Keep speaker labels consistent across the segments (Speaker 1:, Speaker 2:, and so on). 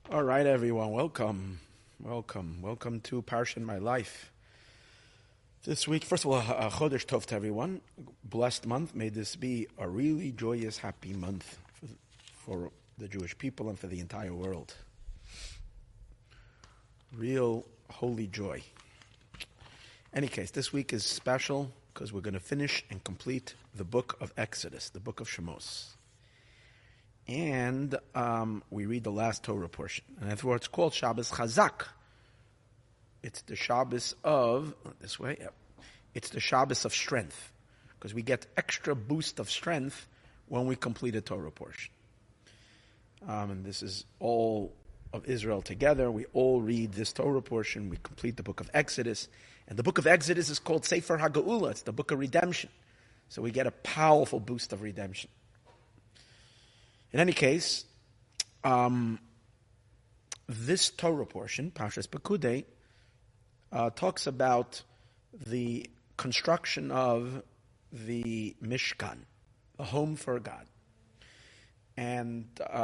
Speaker 1: All right, everyone, welcome to Parsha in My Life. This week, first of all, Chodesh Tov to everyone. Blessed month. May this be a really joyous, happy month for the Jewish people and for the entire world. Real holy joy. Any case, this week is special because we're going to finish and complete the book of Exodus, the book of Shemos. And we read the last Torah portion. And that's why it's called Shabbos Chazak. It's the Shabbos of, this way, yep. It's the Shabbos of strength. Because we get extra boost of strength when we complete a Torah portion. And this is all of Israel together. We all read this Torah portion. We complete the book of Exodus. And the book of Exodus is called Sefer HaGeula. It's the book of redemption. So we get a powerful boost of redemption. In any case, this Torah portion, Parshas Pekudei, talks about the construction of the Mishkan, the home for God. And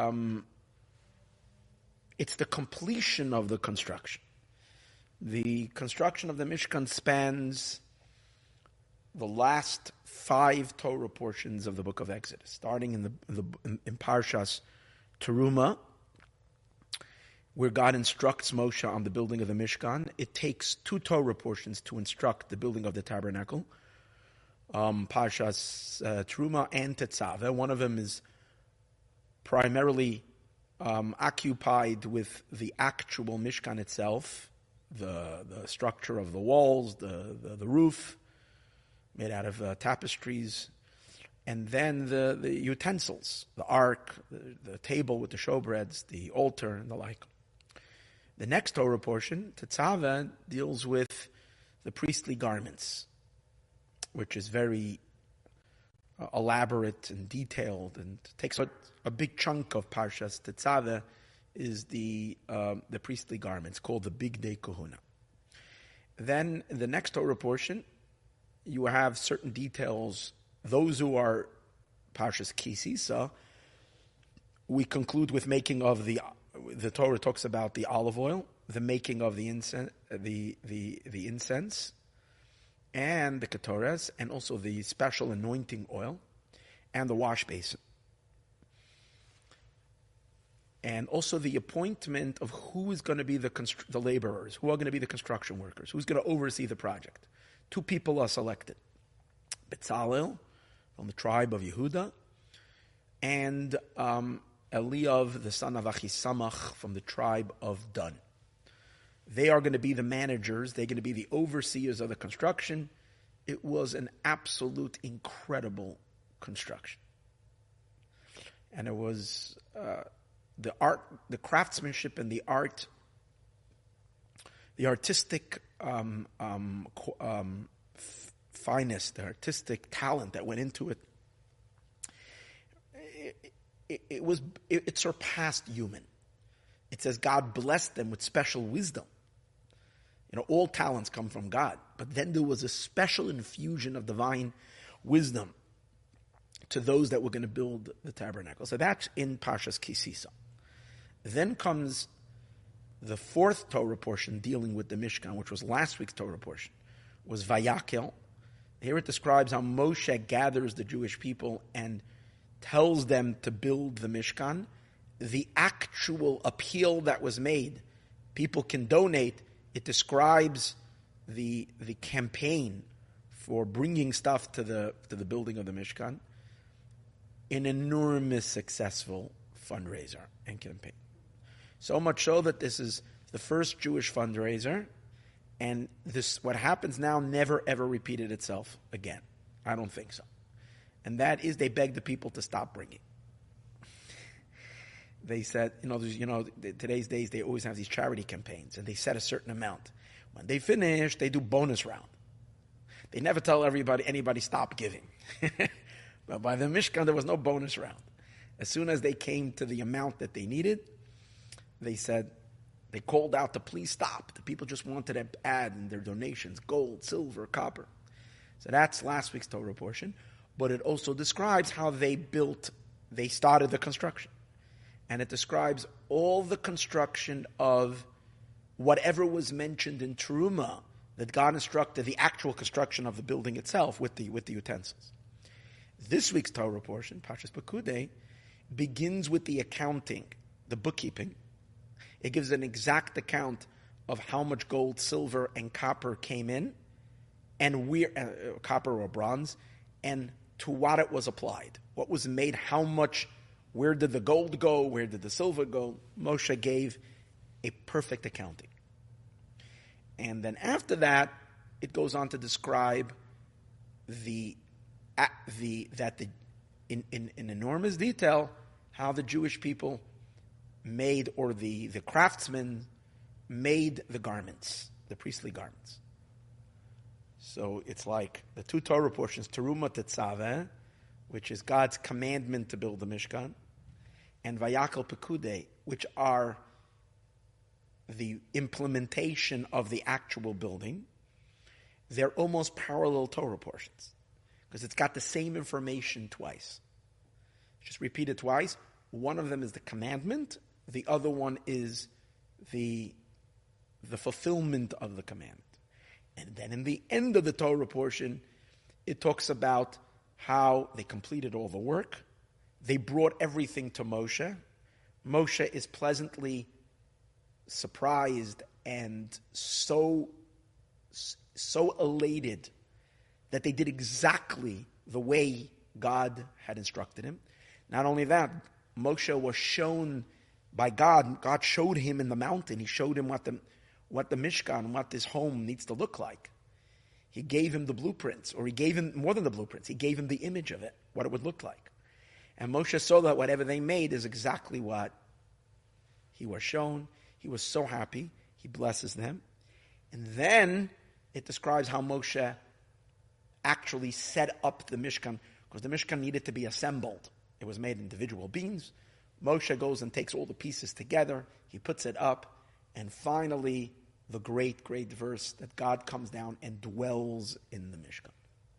Speaker 1: it's the completion of the construction. The construction of the Mishkan spans the last 5 Torah portions of the book of Exodus, starting in Parshas Teruma, where God instructs Moshe on the building of the Mishkan. It takes 2 Torah portions to instruct the building of the tabernacle, Parshas Teruma and Tetzaveh. One of them is primarily occupied with the actual Mishkan itself, the structure of the walls, the roof, made out of tapestries, and then the utensils, the ark, the table with the showbreads, the altar, and the like. The next Torah portion, Tetzaveh, deals with the priestly garments, which is very elaborate and detailed, and takes a big chunk of Parshas Tetzaveh is the priestly garments, called the Bigdei Kahuna. Then the next Torah portion, you have certain details. Those who are Parshas Ki Sisa, we conclude with making of the Torah talks about the olive oil, the making of the incense, the incense, and the ketores, and also the special anointing oil, and the wash basin, and also the appointment of who is going to be the laborers, who are going to be the construction workers, who's going to oversee the project. 2 people are selected. Betzalel, from the tribe of Yehuda, and Eliav, the son of Achisamach, from the tribe of Dan. They are going to be the managers. They're going to be the overseers of the construction. It was an absolute incredible construction. And it was the art, the craftsmanship and the art, the artistic finest, the artistic talent that went into it. It surpassed human. It says God blessed them with special wisdom. All talents come from God, but then there was a special infusion of divine wisdom to those that were going to build the tabernacle. So that's in Parshas Ki Sisa. Then comes the 4th Torah portion dealing with the Mishkan, which was last week's Torah portion, was Vayakel. Here it describes how Moshe gathers the Jewish people and tells them to build the Mishkan. The actual appeal that was made, people can donate. It describes the campaign for bringing stuff to the building of the Mishkan. An enormous successful fundraiser and campaign. So much so that this is the first Jewish fundraiser, and this, what happens now, never ever repeated itself again. I don't think so. And that is, they begged the people to stop bringing. They said, today's days, they always have these charity campaigns, and they set a certain amount. When they finish, they do bonus round. They never tell anybody stop giving. But by the Mishkan, there was no bonus round. As soon as they came to the amount that they needed, they called out to please stop. The people just wanted to add in their donations, gold, silver, copper. So that's last week's Torah portion. But it also describes how they started the construction. and it describes all the construction of whatever was mentioned in Teruma, that God instructed the actual construction of the building itself with the utensils. This week's Torah portion, Parshas Pekudei, begins with the accounting, the bookkeeping. It gives an exact account of how much gold, silver, and copper came in, and where copper or bronze, and to what it was applied, what was made, how much, where did the gold go, where did the silver go. Moshe gave a perfect accounting. And then after that, it goes on to describe in enormous detail how the Jewish people made, or the craftsmen made the garments, the priestly garments. So it's like the two Torah portions, Teruma Tetzaveh, which is God's commandment to build the Mishkan, and Vayakal Pekudei, which are the implementation of the actual building. They're almost parallel Torah portions, because it's got the same information twice. Just repeat it twice. One of them is the commandment, the other one is the fulfillment of the commandment. And then in the end of the Torah portion, it talks about how they completed all the work. They brought everything to Moshe. Moshe is pleasantly surprised and so elated that they did exactly the way God had instructed him. Not only that, Moshe was shown by God. God showed him in the mountain. He showed him what the Mishkan, what this home needs to look like. He gave him the blueprints, or he gave him more than the blueprints. He gave him the image of it, what it would look like. And Moshe saw that whatever they made is exactly what he was shown. He was so happy. He blesses them. And then it describes how Moshe actually set up the Mishkan, because the Mishkan needed to be assembled. It was made individual beams. Moshe goes and takes all the pieces together. He puts it up. And finally, the great, great verse that God comes down and dwells in the Mishkan.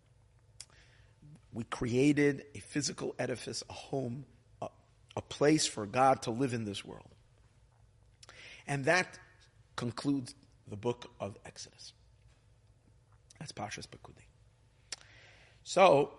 Speaker 1: We created a physical edifice, a home, a place for God to live in this world. And that concludes the book of Exodus. That's Parshas Pekudei. So,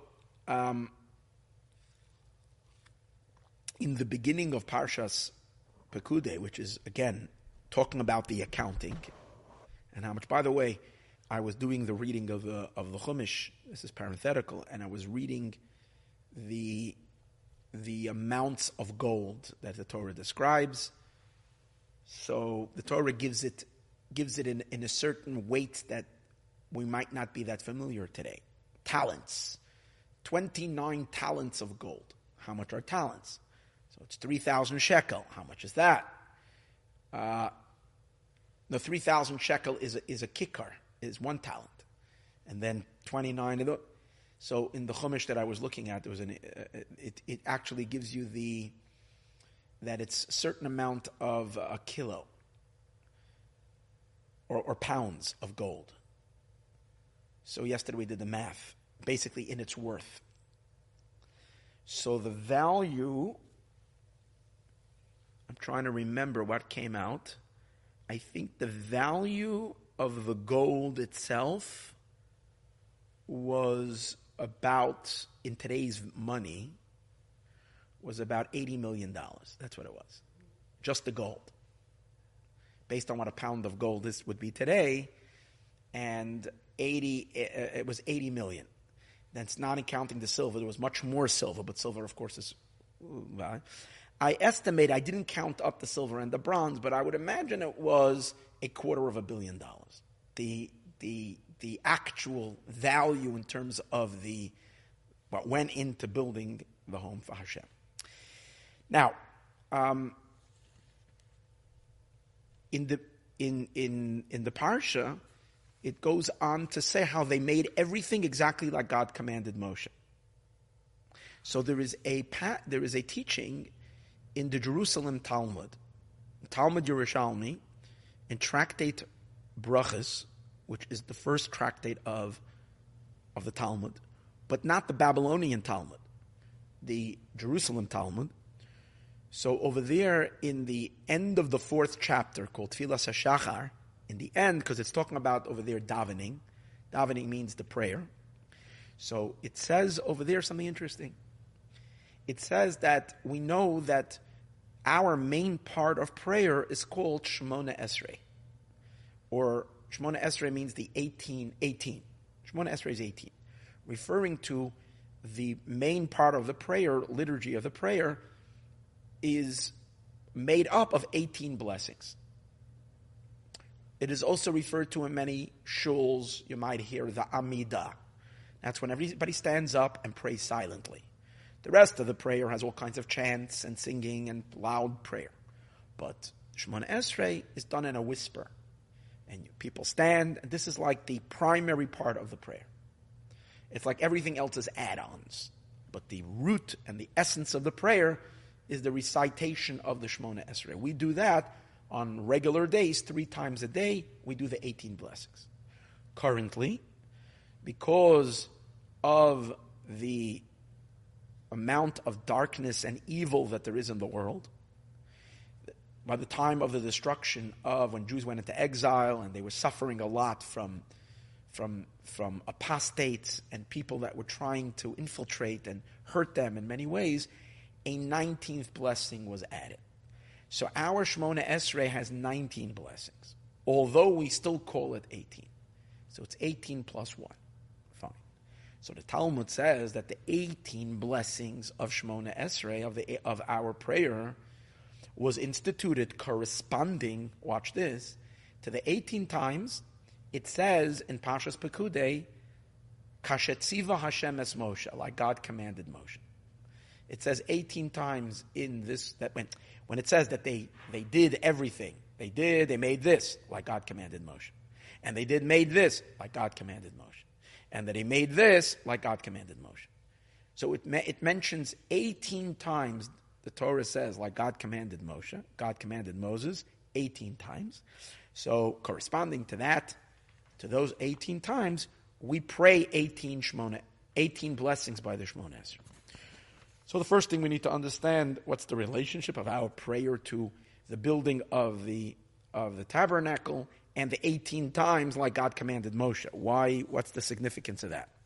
Speaker 1: in the beginning of Parshas Pekudei, which is, again, talking about the accounting, and how much, by the way, I was doing the reading of the Chumash, this is parenthetical, and I was reading the amounts of gold that the Torah describes. So the Torah gives it in a certain weight that we might not be that familiar today. Talents. 29 talents of gold. How much are talents? So it's 3,000 shekel. How much is that? The 3,000 shekel is a kikar, is 1 talent. And then 29 of the... So in the Chumash that I was looking at, there was it actually gives you that it's a certain amount of a kilo or pounds of gold. So yesterday we did the math, basically in its worth. So the value, I'm trying to remember what came out. I think the value of the gold itself was about, in today's money, was about $80 million. That's what it was. Just the gold. Based on what a pound of gold would be today, and it was 80 million. That's not counting the silver. There was much more silver, but silver, of course, is... I estimate, I didn't count up the silver and the bronze, but I would imagine it was $250 million. The actual value in terms of what went into building the home for Hashem. Now, in the parsha, it goes on to say how they made everything exactly like God commanded Moshe. So there is a teaching in the Jerusalem Talmud Yerushalmi, in Tractate Brachas, which is the first tractate of the Talmud, but not the Babylonian Talmud, the Jerusalem Talmud. So over there in the end of the 4th chapter called Tfilas HaShachar, in the end, because it's talking about over there davening. Davening means the prayer. So it says over there something interesting. It says that we know that our main part of prayer is called Shemona Esrei. Or Shemona Esrei means the 18. Shemona Esrei is 18. Referring to the main part of the prayer, liturgy of the prayer, is made up of 18 blessings. It is also referred to in many shuls. You might hear the Amidah. That's when everybody stands up and prays silently. The rest of the prayer has all kinds of chants and singing and loud prayer. But Shemona Esrei is done in a whisper. And people stand, and this is like the primary part of the prayer. It's like everything else is add-ons. But the root and the essence of the prayer is the recitation of the Shemona Esrei. We do that on regular days, 3 times a day. We do the 18 blessings. Currently, because of the amount of darkness and evil that there is in the world, by the time of the destruction of when Jews went into exile and they were suffering a lot from apostates and people that were trying to infiltrate and hurt them in many ways, a 19th blessing was added. So our Shemona Esrei has 19 blessings, although we still call it 18. So it's 18 plus 1. Fine. So the Talmud says that the 18 blessings of Shemona Esrei, of our prayer, was instituted corresponding, watch this, to the 18 times it says in Parshas Pekudei, Kashetziva Hashem es Moshe, like God commanded Moshe. It says 18 times in this, that when it says that they did everything, they made this, like God commanded Moshe. And they made this, like God commanded Moshe. And that he made this, like God commanded Moshe. So it mentions 18 times, the Torah says, like God commanded Moshe, God commanded Moses, 18 times. So corresponding to that, to those 18 times, we pray 18 blessings by the Shemona Esrei. So the first thing we need to understand, what's the relationship of our prayer to the building of the tabernacle and the 18 times like God commanded Moshe. Why? What's the significance of that?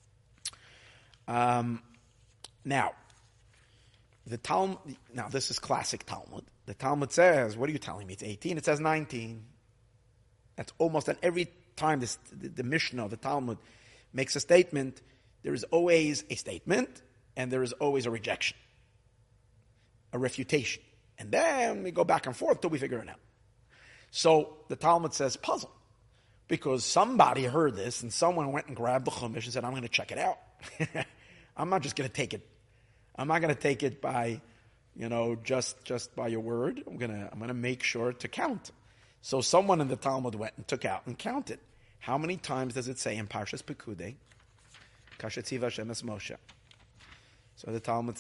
Speaker 1: Now, the Talmud. Now, this is classic Talmud. The Talmud says, "What are you telling me? It's 18." It says 19. That's almost on every time the Mishnah, the Talmud, makes a statement. There is always a statement, and there is always a rejection, a refutation, and then we go back and forth till we figure it out. So the Talmud says puzzle, because somebody heard this and someone went and grabbed the Chumash and said, "I'm going to check it out." I'm not just going to take it. I'm not going to take it by, just by your word. I'm going to make sure to count. So someone in the Talmud went and took out and counted. How many times does it say in Parshas Pekudei, Kashetziva Hashem es Moshe? So the Talmud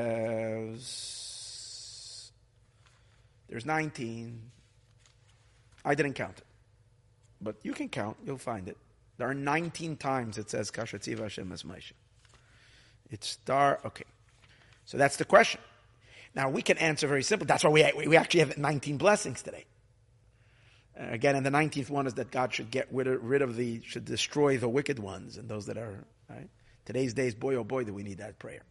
Speaker 1: says there's 19. I didn't count it, but you can count. You'll find it. There are 19 times it says Kashetziva Hashem es Moshe. Okay. So that's the question. Now we can answer very simple. That's why we actually have 19 blessings today. Again, and the 19th one is that God should get rid of should destroy the wicked ones and those that are, right? Today's days, boy, oh boy, do we need that prayer.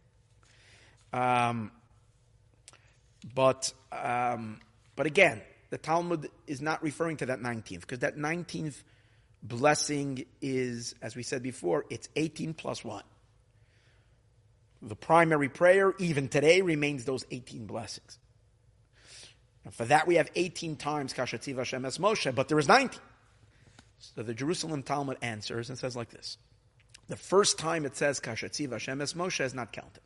Speaker 1: But again, the Talmud is not referring to that 19th, because that 19th blessing is, as we said before, it's 18 plus 1. The primary prayer, even today, remains those 18 blessings. And for that, we have 18 times Kashetziva Hashem es Moshe, but there is 19. So the Jerusalem Talmud answers and says like this. The first time it says Kashetziva Hashem es Moshe is not counted.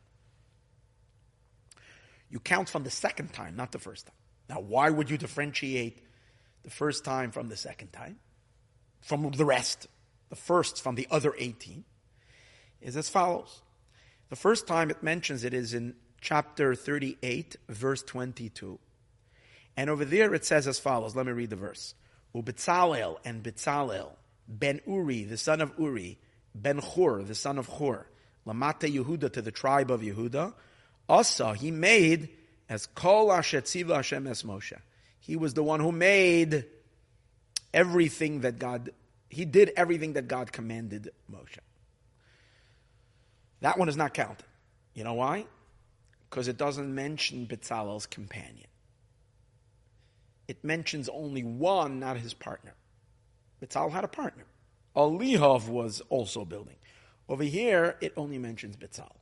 Speaker 1: You count from the second time, not the first time. Now, why would you differentiate the first time from the second time? From the rest, the first from the other 18, is as follows. The first time it mentions it is in chapter 38, verse 22. And over there it says as follows. Let me read the verse. Ubetzalel and Betzalel, ben Uri, the son of Uri, ben Chur, the son of Chur, Lamata Yehuda, to the tribe of Yehuda. Also, he made as Kol Asher Tziva Hashem Es Moshe. He was the one who made everything that God, he did everything that God commanded Moshe. That one is not counted. You know why? Because it doesn't mention Bezalel's companion. It mentions only one, not his partner. Bezalel had a partner. Eliyav was also building. Over here, it only mentions Bezalel.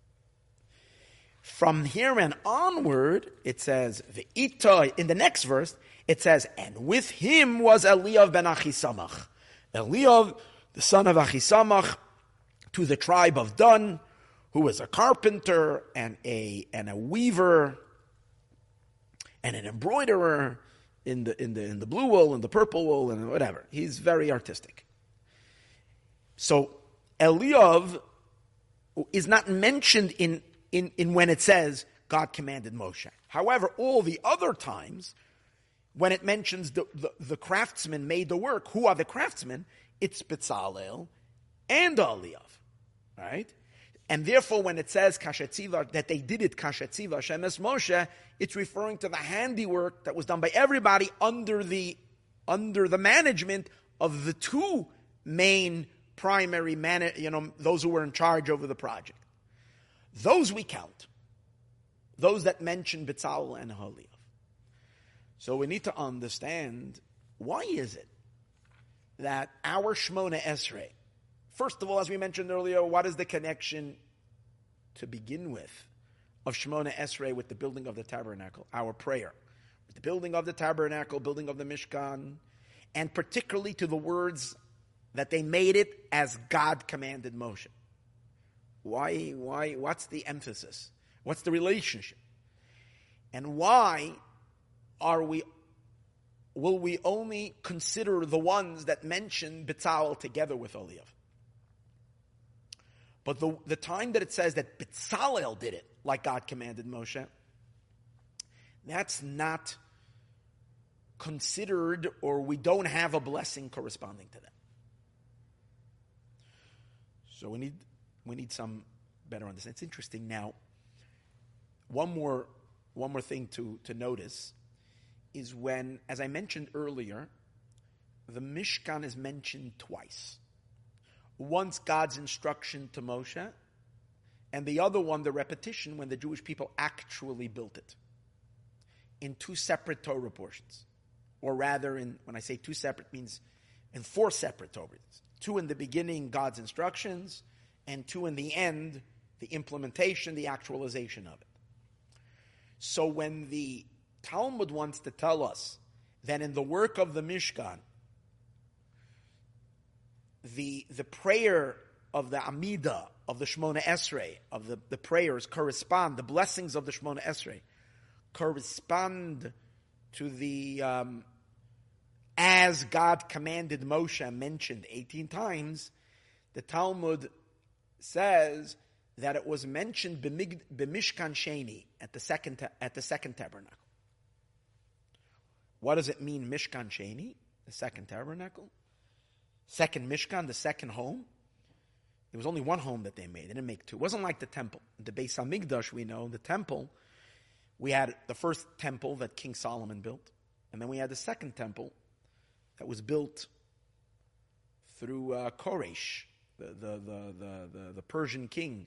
Speaker 1: From here and onward, it says, Ve'ita, in the next verse, it says, and with him was Eliyav ben Achisamach. Eliyav, the son of Achisamach, to the tribe of Dan, who was a carpenter and a weaver and an embroiderer in the blue wool and the purple wool and whatever. He's very artistic. So Eliyav is not mentioned in when it says God commanded Moshe. However, all the other times when it mentions the craftsmen made the work, who are the craftsmen? It's Bezalel and Eliyav, right? And therefore, when it says Kashetziva, that they did it Kashetziva Hashem Es Moshe, it's referring to the handiwork that was done by everybody under the management of the two main primary those who were in charge over the project. Those we count. Those that mention Bezalel and Eliyav. So we need to understand, why is it that our Shmona Esrei, first of all, as we mentioned earlier, what is the connection to begin with of Shmona Esrei with the building of the tabernacle? Our prayer. With the building of the tabernacle, building of the Mishkan, and particularly to the words that they made it as God commanded Moshe. Why, what's the emphasis? What's the relationship? And why will we only consider the ones that mention Bezalel together with Eliyav? But the time that it says that Bezalel did it, like God commanded Moshe, that's not considered, or we don't have a blessing corresponding to that. So we need some better understanding. It's interesting now. One more thing to notice is when, as I mentioned earlier, the Mishkan is mentioned twice. Once God's instruction to Moshe, and the other one, the repetition, when the Jewish people actually built it. In two separate Torah portions. Or rather, when I say two separate, means in four separate Torahs. Two in the beginning, God's instructions, and two in the end, the implementation, the actualization of it. So when the Talmud wants to tell us that in the work of the Mishkan, the prayer of the Amidah, of the Shmona Esrei, of the prayers correspond, the blessings of the Shmona Esrei correspond to the as God commanded Moshe, mentioned 18 times. The Talmud says that it was mentioned b'Mishkan Sheni, at the second tabernacle. What does it mean, Mishkan Sheni, the second tabernacle? Second Mishkan, the second home. There was only one home that they made. They didn't make two. It wasn't like the temple. The Beis Hamikdash, we know, the temple, we had the first temple that King Solomon built, and then we had the second temple that was built through Koresh, the Persian king,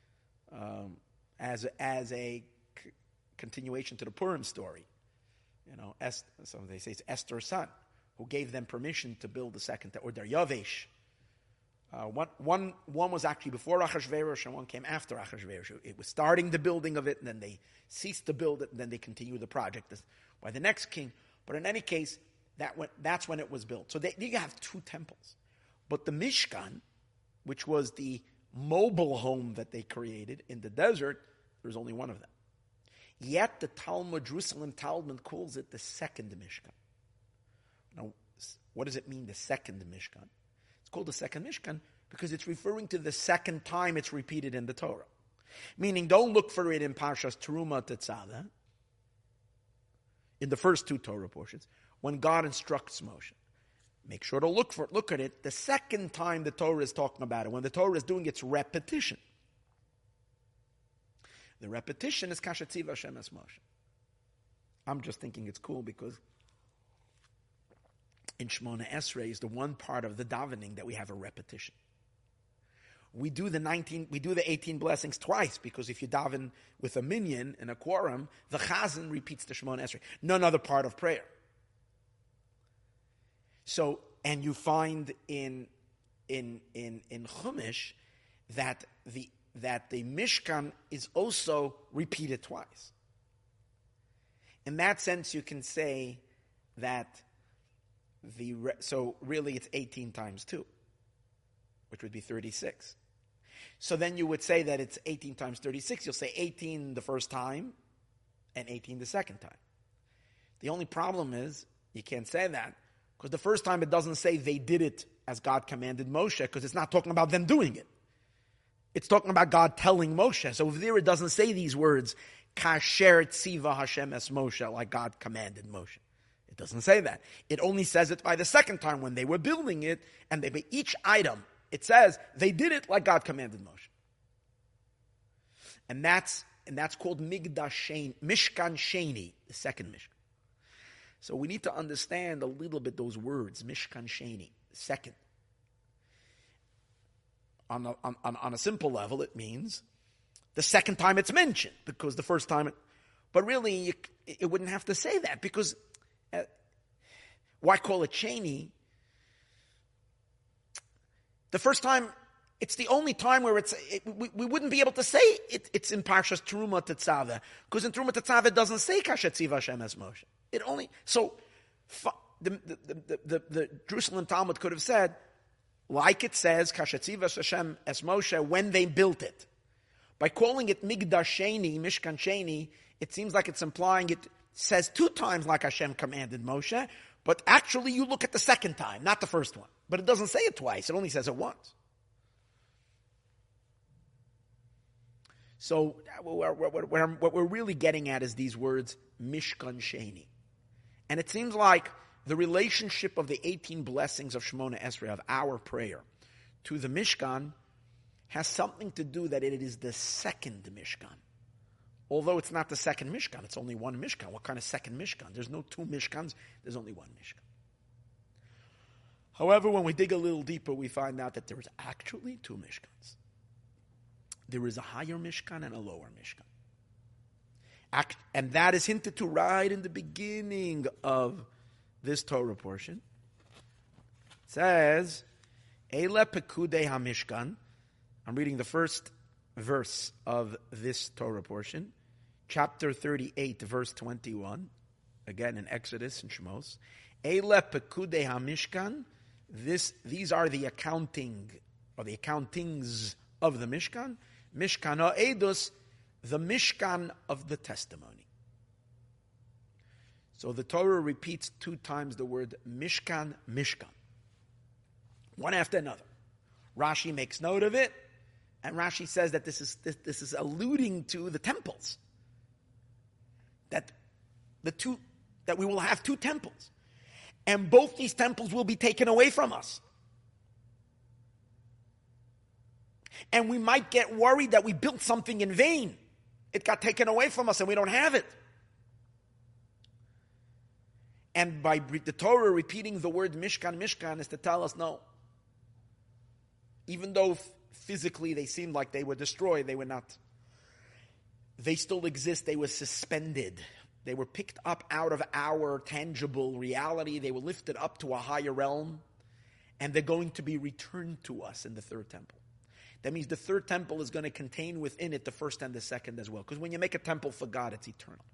Speaker 1: as a continuation to the Purim story. So they say it's Esther's son who gave them permission to build the second, or Daryavesh. One was actually before Achashverosh, and one came after Achashverosh. It was starting the building of it, and then they ceased to build it, and then they continued the project by the next king. But in any case, that's when it was built. So you have two temples. But the Mishkan, which was the mobile home that they created in the desert, there was only one of them. Yet the Jerusalem Talmud calls it the second Mishkan. Now, what does it mean, the second Mishkan? It's called the second Mishkan because it's referring to the second time it's repeated in the Torah. Meaning, don't look for it in Parshas Teruma Tetzaveh, in the first two Torah portions, when God instructs Moshe. Make sure to look at it the second time the Torah is talking about it, when the Torah is doing its repetition. The repetition is Kasher Tziva Hashem Es Moshe. I'm just thinking it's cool because in Shemona Esrei is the one part of the davening that we have a repetition. We do the 18 blessings twice, because if you daven with a minyan in a quorum, the chazan repeats the Shemona Esrei. None other part of prayer. So, and you find in Chumash that the Mishkan is also repeated twice. In that sense, you can say that so really it's 18 times 2, which would be 36. So then you would say that it's 18 times 36. You'll say 18 the first time and 18 the second time. The only problem is you can't say that, because the first time it doesn't say they did it as God commanded Moshe, because it's not talking about them doing it. It's talking about God telling Moshe. So over there it doesn't say these words, Kasher Tziva Hashem Es Moshe, like God commanded Moshe. It doesn't say that. It only says it by the second time when they were building it, and each item, it says they did it like God commanded Moshe. And that's called Mishkan Sheni, the second Mishkan. So we need to understand a little bit those words, Mishkan Sheni, the second. On a simple level, it means the second time it's mentioned, because the first time but really it wouldn't have to say that, because why call it Sheni? The first time, it's the only time where we wouldn't be able to say it's in Parshas Teruma Tetzaveh, because in Teruma Tetzaveh it doesn't say Kasher Tziva Hashem Es Moshe. It only, so the Jerusalem Talmud could have said, like it says Kasher Tziva Hashem Es Moshe when they built it. By calling it Migdash Sheni, Mishkan Sheni, it seems like it's implying it says 2 times like Hashem commanded Moshe, but actually you look at the second time, not the first one. But it doesn't say it twice, it only says it once. So what we're really getting at is these words, Mishkan Sheni. And it seems like the relationship of the 18 blessings of Shemona Esrei, of our prayer, to the Mishkan, has something to do that it is the second Mishkan. Although it's not the second Mishkan, it's only one Mishkan. What kind of second Mishkan? There's no 2 Mishkans, there's only one Mishkan. However, when we dig a little deeper, we find out that there is actually 2 Mishkans. There is a higher Mishkan and a lower Mishkan. And that is hinted to right in the beginning of this Torah portion. It says, Eile Pekudei HaMishkan. I'm reading the first verse of this Torah portion, chapter 38, verse 21, again in Exodus and Shemos. Eile Pekudei HaMishkan. These are the accounting, or the accountings of the Mishkan. Mishkan HaEdus, the Mishkan of the testimony. So the Torah repeats 2 times the word Mishkan, Mishkan. One after another. Rashi makes note of it, and Rashi says that this is alluding to the temples. That we will have 2 temples. And both these temples will be taken away from us. And we might get worried that we built something in vain. It got taken away from us and we don't have it. And by the Torah repeating the word Mishkan, Mishkan is to tell us, no. Even though physically they seemed like they were destroyed, they were not. They still exist. They were suspended. They were picked up out of our tangible reality. They were lifted up to a higher realm. And they're going to be returned to us in the 3rd temple. That means the 3rd temple is going to contain within it the 1st and the 2nd as well. Because when you make a temple for God, it's eternal.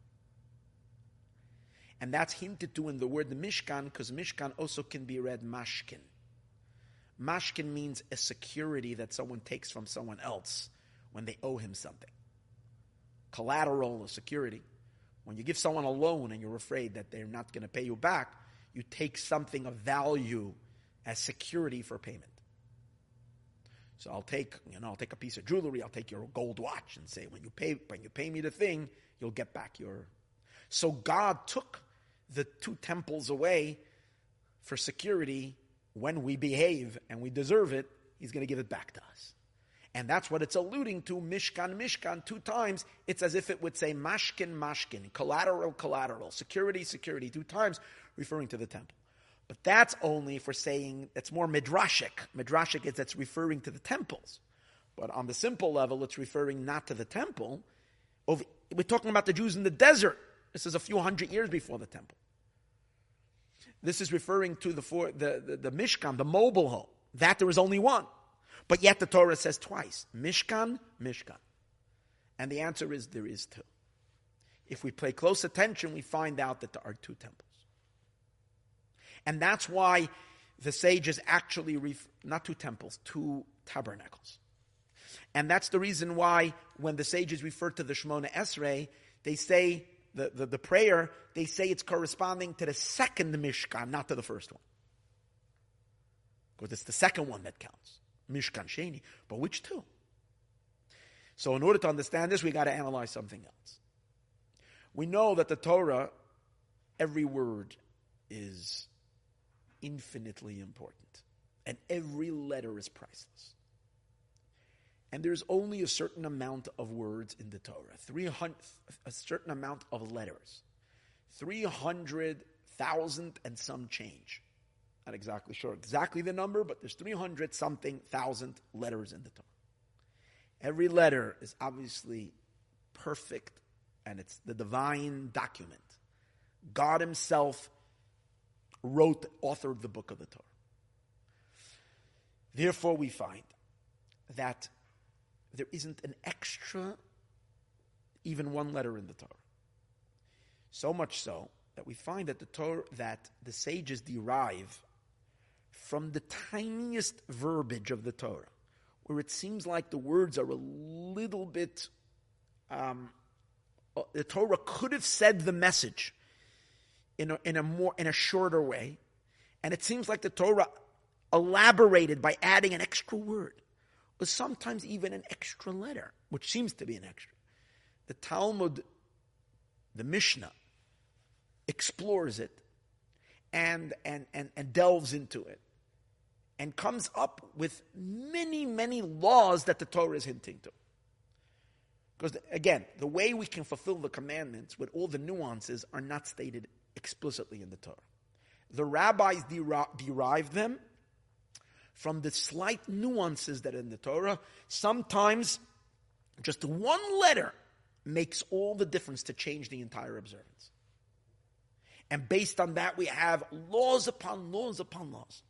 Speaker 1: And that's hinted to in the word the Mishkan, because Mishkan also can be read Mashkin. Mashkin means a security that someone takes from someone else when they owe him something. Collateral or security. When you give someone a loan and you're afraid that they're not going to pay you back, you take something of value as security for payment. So I'll take a piece of jewelry, I'll take your gold watch and say, when you pay me the thing, you'll get back your. So God took the 2 temples away for security. When we behave and we deserve it, He's going to give it back to us. And that's what it's alluding to, Mishkan, Mishkan, 2 times. It's as if it would say Mashkin, Mashkin, collateral, collateral, security, security, 2 times, referring to the temple. But that's only for saying, it's more midrashic. Midrashic is that's referring to the temples. But on the simple level, it's referring not to the temple. We're talking about the Jews in the desert. This is a few hundred years before the temple. This is referring to the Mishkan, the mobile home. That there is only one. But yet the Torah says twice, Mishkan, Mishkan. And the answer is there is 2. If we pay close attention, we find out that there are 2 temples. And that's why the sages actually, not 2 temples, 2 tabernacles. And that's the reason why when the sages refer to the Shemona Esrei, they say, the prayer, they say it's corresponding to the second Mishkan, not to the first one. Because it's the second one that counts. Mishkan Sheni. But which 2? So in order to understand this, we got to analyze something else. We know that the Torah, every word is infinitely important. And every letter is priceless. And there's only a certain amount of words in the Torah. A certain amount of letters. 300,000 and some change. Not exactly sure exactly the number, but there's 300-something thousand letters in the Torah. Every letter is obviously perfect, and it's the divine document. God himself authored the book of the Torah. Therefore, we find that there isn't an extra, even one letter in the Torah. So much so that we find that the sages derive from the tiniest verbiage of the Torah, where it seems like the words are a little bit, the Torah could have said the message in a shorter way, and it seems like the Torah elaborated by adding an extra word, or sometimes even an extra letter, which seems to be an extra. The Talmud, the Mishnah, explores it and delves into it, and comes up with many, many laws that the Torah is hinting to. Because, again, the way we can fulfill the commandments with all the nuances are not stated explicitly in the Torah. The rabbis derive them from the slight nuances that are in the Torah. Sometimes just one letter makes all the difference to change the entire observance. And based on that, we have laws upon laws upon laws.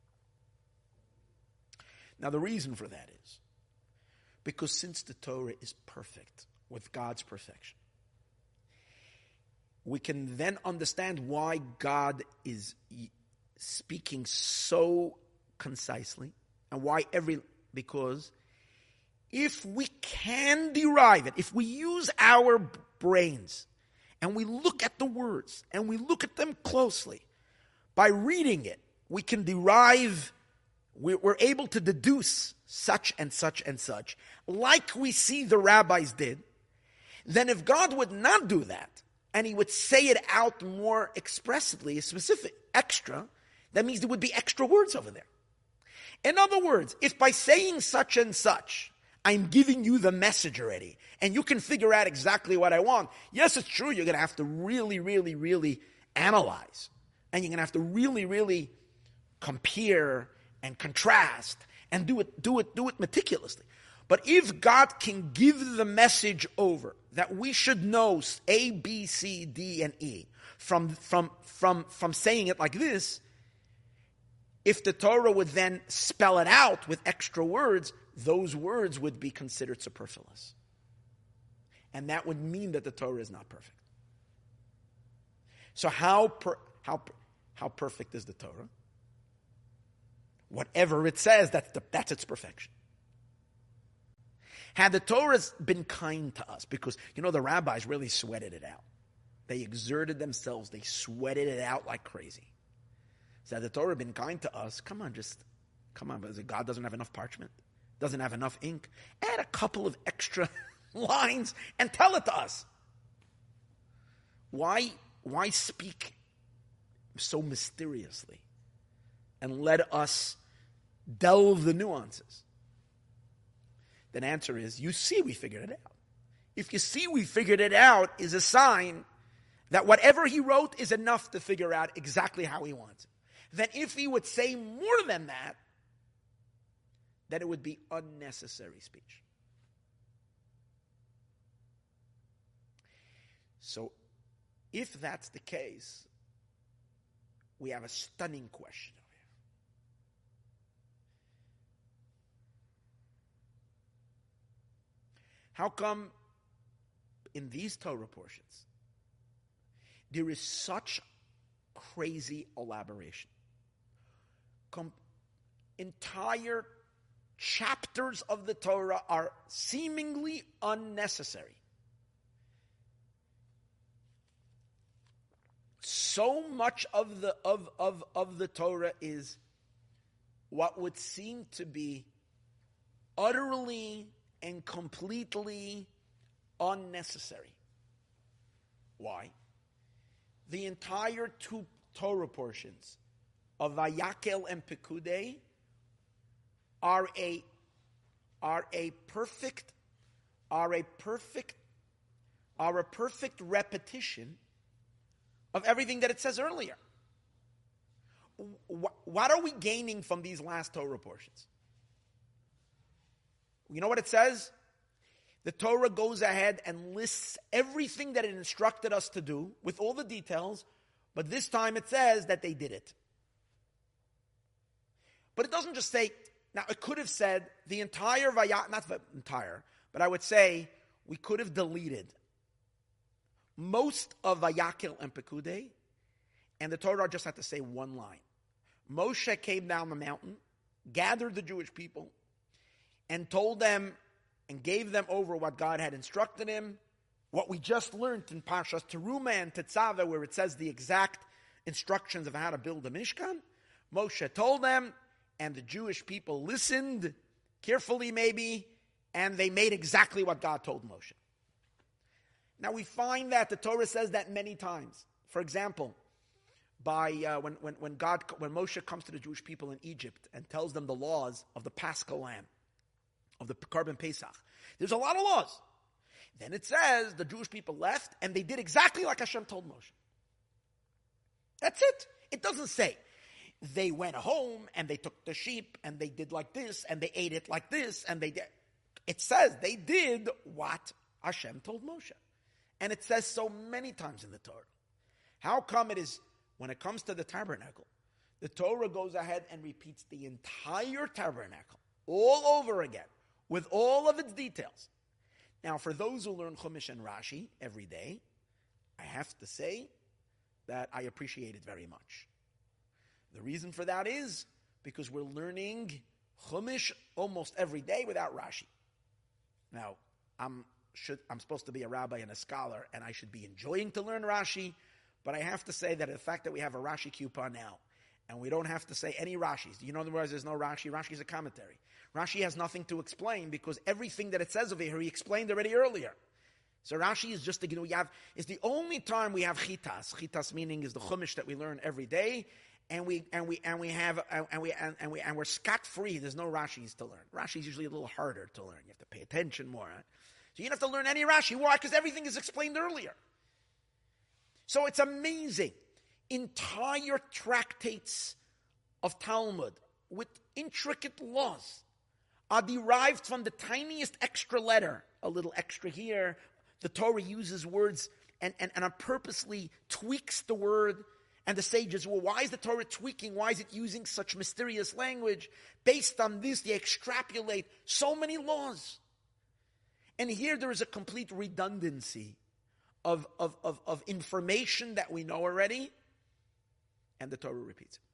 Speaker 1: Now, the reason for that is because since the Torah is perfect with God's perfection, we can then understand why God is speaking so concisely, and why because if we can derive it, if we use our brains and we look at the words and we look at them closely, by reading it, we can derive, we're able to deduce such and such and such, like we see the rabbis did. Then if God would not do that, and he would say it out more expressively, a specific extra, that means there would be extra words over there. In other words, if by saying such and such, I'm giving you the message already, and you can figure out exactly what I want, yes, it's true, you're going to have to really, really, really analyze. And you're going to have to really, really compare and contrast and do it meticulously. But if God can give the message over that we should know A, B, C, D, and E from saying it like this, if the Torah would then spell it out with extra words, those words would be considered superfluous. And that would mean that the Torah is not perfect. So how perfect is the Torah? Whatever it says, that's its perfection. Had the Torah been kind to us, because, the rabbis really sweated it out. They exerted themselves. They sweated it out like crazy. So had the Torah been kind to us, come on. God doesn't have enough parchment? Doesn't have enough ink? Add a couple of extra lines and tell it to us. Why speak so mysteriously and let us delve the nuances? Then answer is, you see we figured it out. If you see we figured it out is a sign that whatever he wrote is enough to figure out exactly how he wants it. Then if he would say more than that, then it would be unnecessary speech. So, if that's the case, we have a stunning question over here. How come in these Torah portions there is such crazy elaboration? Entire chapters of the Torah are seemingly unnecessary. So much of the Torah is what would seem to be utterly and completely unnecessary. Why? The entire two Torah portions of Vayakel and Pekudei are a perfect repetition of everything that it says earlier. What are we gaining from these last Torah portions? You know what it says? The Torah goes ahead and lists everything that it instructed us to do with all the details, but this time it says that they did it. But it doesn't just say, now it could have said the entire not the entire, but I would say we could have deleted most of Vayakel and Pekudei, and the Torah just had to say one line. Moshe came down the mountain, gathered the Jewish people, and told them and gave them over what God had instructed him, what we just learned in Parshas Teruma and Tetzaveh, where it says the exact instructions of how to build a Mishkan. Moshe told them, and the Jewish people listened carefully maybe, and they made exactly what God told Moshe. Now we find that the Torah says that many times. For example, by when Moshe comes to the Jewish people in Egypt and tells them the laws of the Paschal lamb, of the Korban Pesach, there's a lot of laws. Then it says the Jewish people left and they did exactly like Hashem told Moshe. That's it. It doesn't say they went home and they took the sheep and they did like this and they ate it like this and they did. It says they did what Hashem told Moshe. And it says so many times in the Torah. How come it is, when it comes to the tabernacle, the Torah goes ahead and repeats the entire tabernacle all over again with all of its details? Now, for those who learn Chumash and Rashi every day, I have to say that I appreciate it very much. The reason for that is because we're learning Chumash almost every day without Rashi. Now, I'm supposed to be a rabbi and a scholar, and I should be enjoying to learn Rashi, but I have to say that the fact that we have a Rashi coupon now, and we don't have to say any Rashis. Do you know the words? There's no Rashi. Rashi is a commentary. Rashi has nothing to explain because everything that it says over here, he explained already earlier. So Rashi is just, it's the only time we have chitas. Chitas meaning is the chumash that we learn every day, and we're scot free. There's no Rashis to learn. Rashi is usually a little harder to learn. You have to pay attention more. Right? So you don't have to learn any Rashi. Why? Because everything is explained earlier. So it's amazing. Entire tractates of Talmud with intricate laws are derived from the tiniest extra letter. A little extra here. The Torah uses words and purposely tweaks the word. And the sages, well, why is the Torah tweaking? Why is it using such mysterious language? Based on this, they extrapolate so many laws. And here there is a complete redundancy of information that we know already, and the Torah repeats it.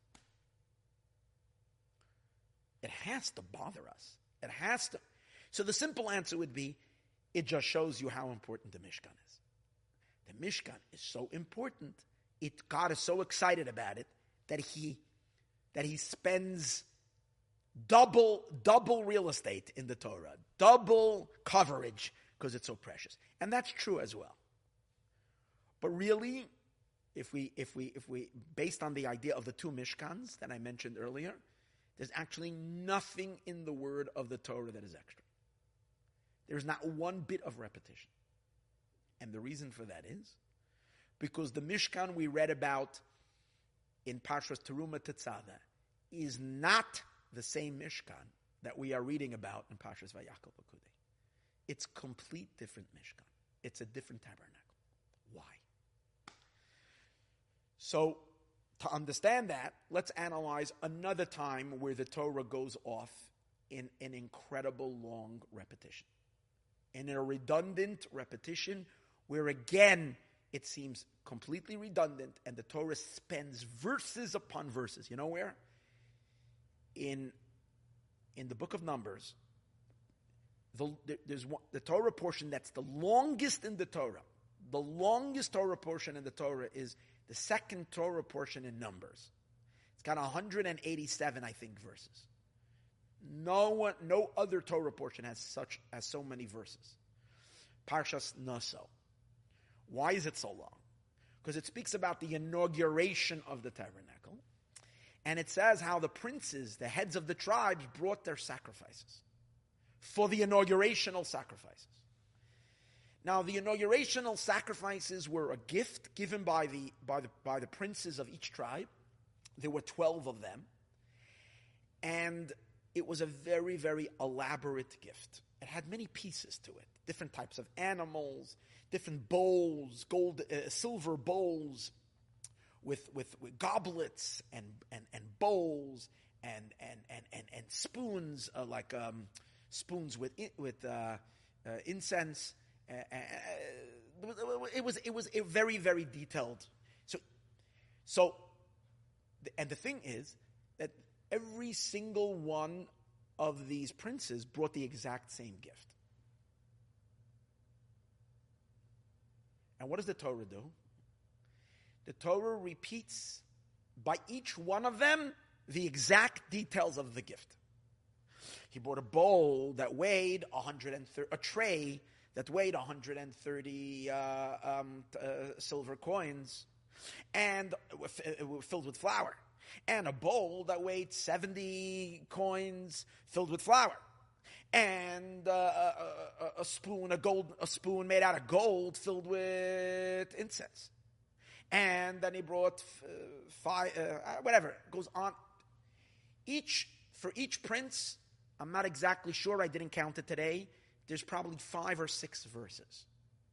Speaker 1: It has to bother us. It has to. So the simple answer would be, it just shows you how important the Mishkan is. The Mishkan is so important. God is so excited about it that he spends double real estate in the Torah, double coverage because it's so precious, and that's true as well. But really, if we based on the idea of the two Mishkans that I mentioned earlier, there's actually nothing in the word of the Torah that is extra. There's not one bit of repetition. And the reason for that is because the Mishkan we read about in Parshas Teruma Tetzaveh is not the same Mishkan that we are reading about in Parshas Vayakal Pekudei. It's complete different Mishkan. It's a different tabernacle. Why? So, to understand that, let's analyze another time where the Torah goes off in an incredible long repetition. In a redundant repetition where again it seems completely redundant and the Torah spends verses upon verses. You know where? In the book of Numbers, there's the Torah portion that's the longest in the Torah. The longest Torah portion in the Torah is the second Torah portion in Numbers. It's got 187, I think, verses. No other Torah portion has so many verses. Parshas Naso. Why is it so long? Because it speaks about the inauguration of the tabernacle. And it says how the princes, the heads of the tribes, brought their sacrifices for the inaugurational sacrifices. Now, the inaugurational sacrifices were a gift given by the princes of each tribe. There were 12 of them. And it was a very, very elaborate gift. It had many pieces to it. Different types of animals, different bowls, silver bowls with goblets and bowls and spoons, spoons with incense. It was a very, very detailed. And the thing is that every single one of these princes brought the exact same gift. And what does the Torah do? The Torah repeats by each one of them the exact details of the gift. He brought a bowl that weighed 130, a tray that weighed 130 silver coins, and filled with flour, and a bowl that weighed 70 coins filled with flour, and a spoon made out of gold filled with incense. And then he brought whatever, it goes on. For each prince, I'm not exactly sure, I didn't count it today, there's probably 5 or 6 verses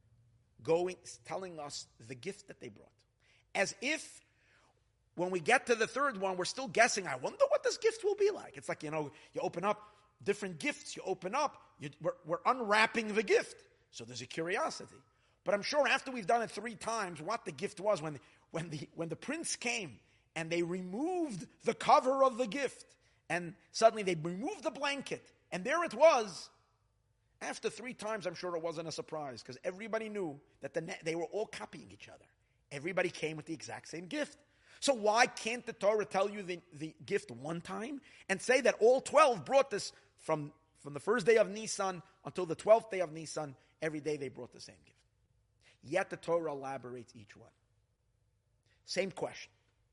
Speaker 1: telling us the gift that they brought. As if when we get to the third one, we're still guessing, I wonder what this gift will be like. It's like, you open up different gifts, we're unwrapping the gift. So there's a curiosity. But I'm sure after we've done it 3 times, what the gift was, when the prince came and they removed the cover of the gift, and suddenly they removed the blanket, and there it was. After 3 times, I'm sure it wasn't a surprise, because everybody knew that they were all copying each other. Everybody came with the exact same gift. So why can't the Torah tell you the gift one time and say that all 12 brought this from the first day of Nisan until the 12th day of Nisan, every day they brought the same gift? Yet the Torah elaborates each one. Same question.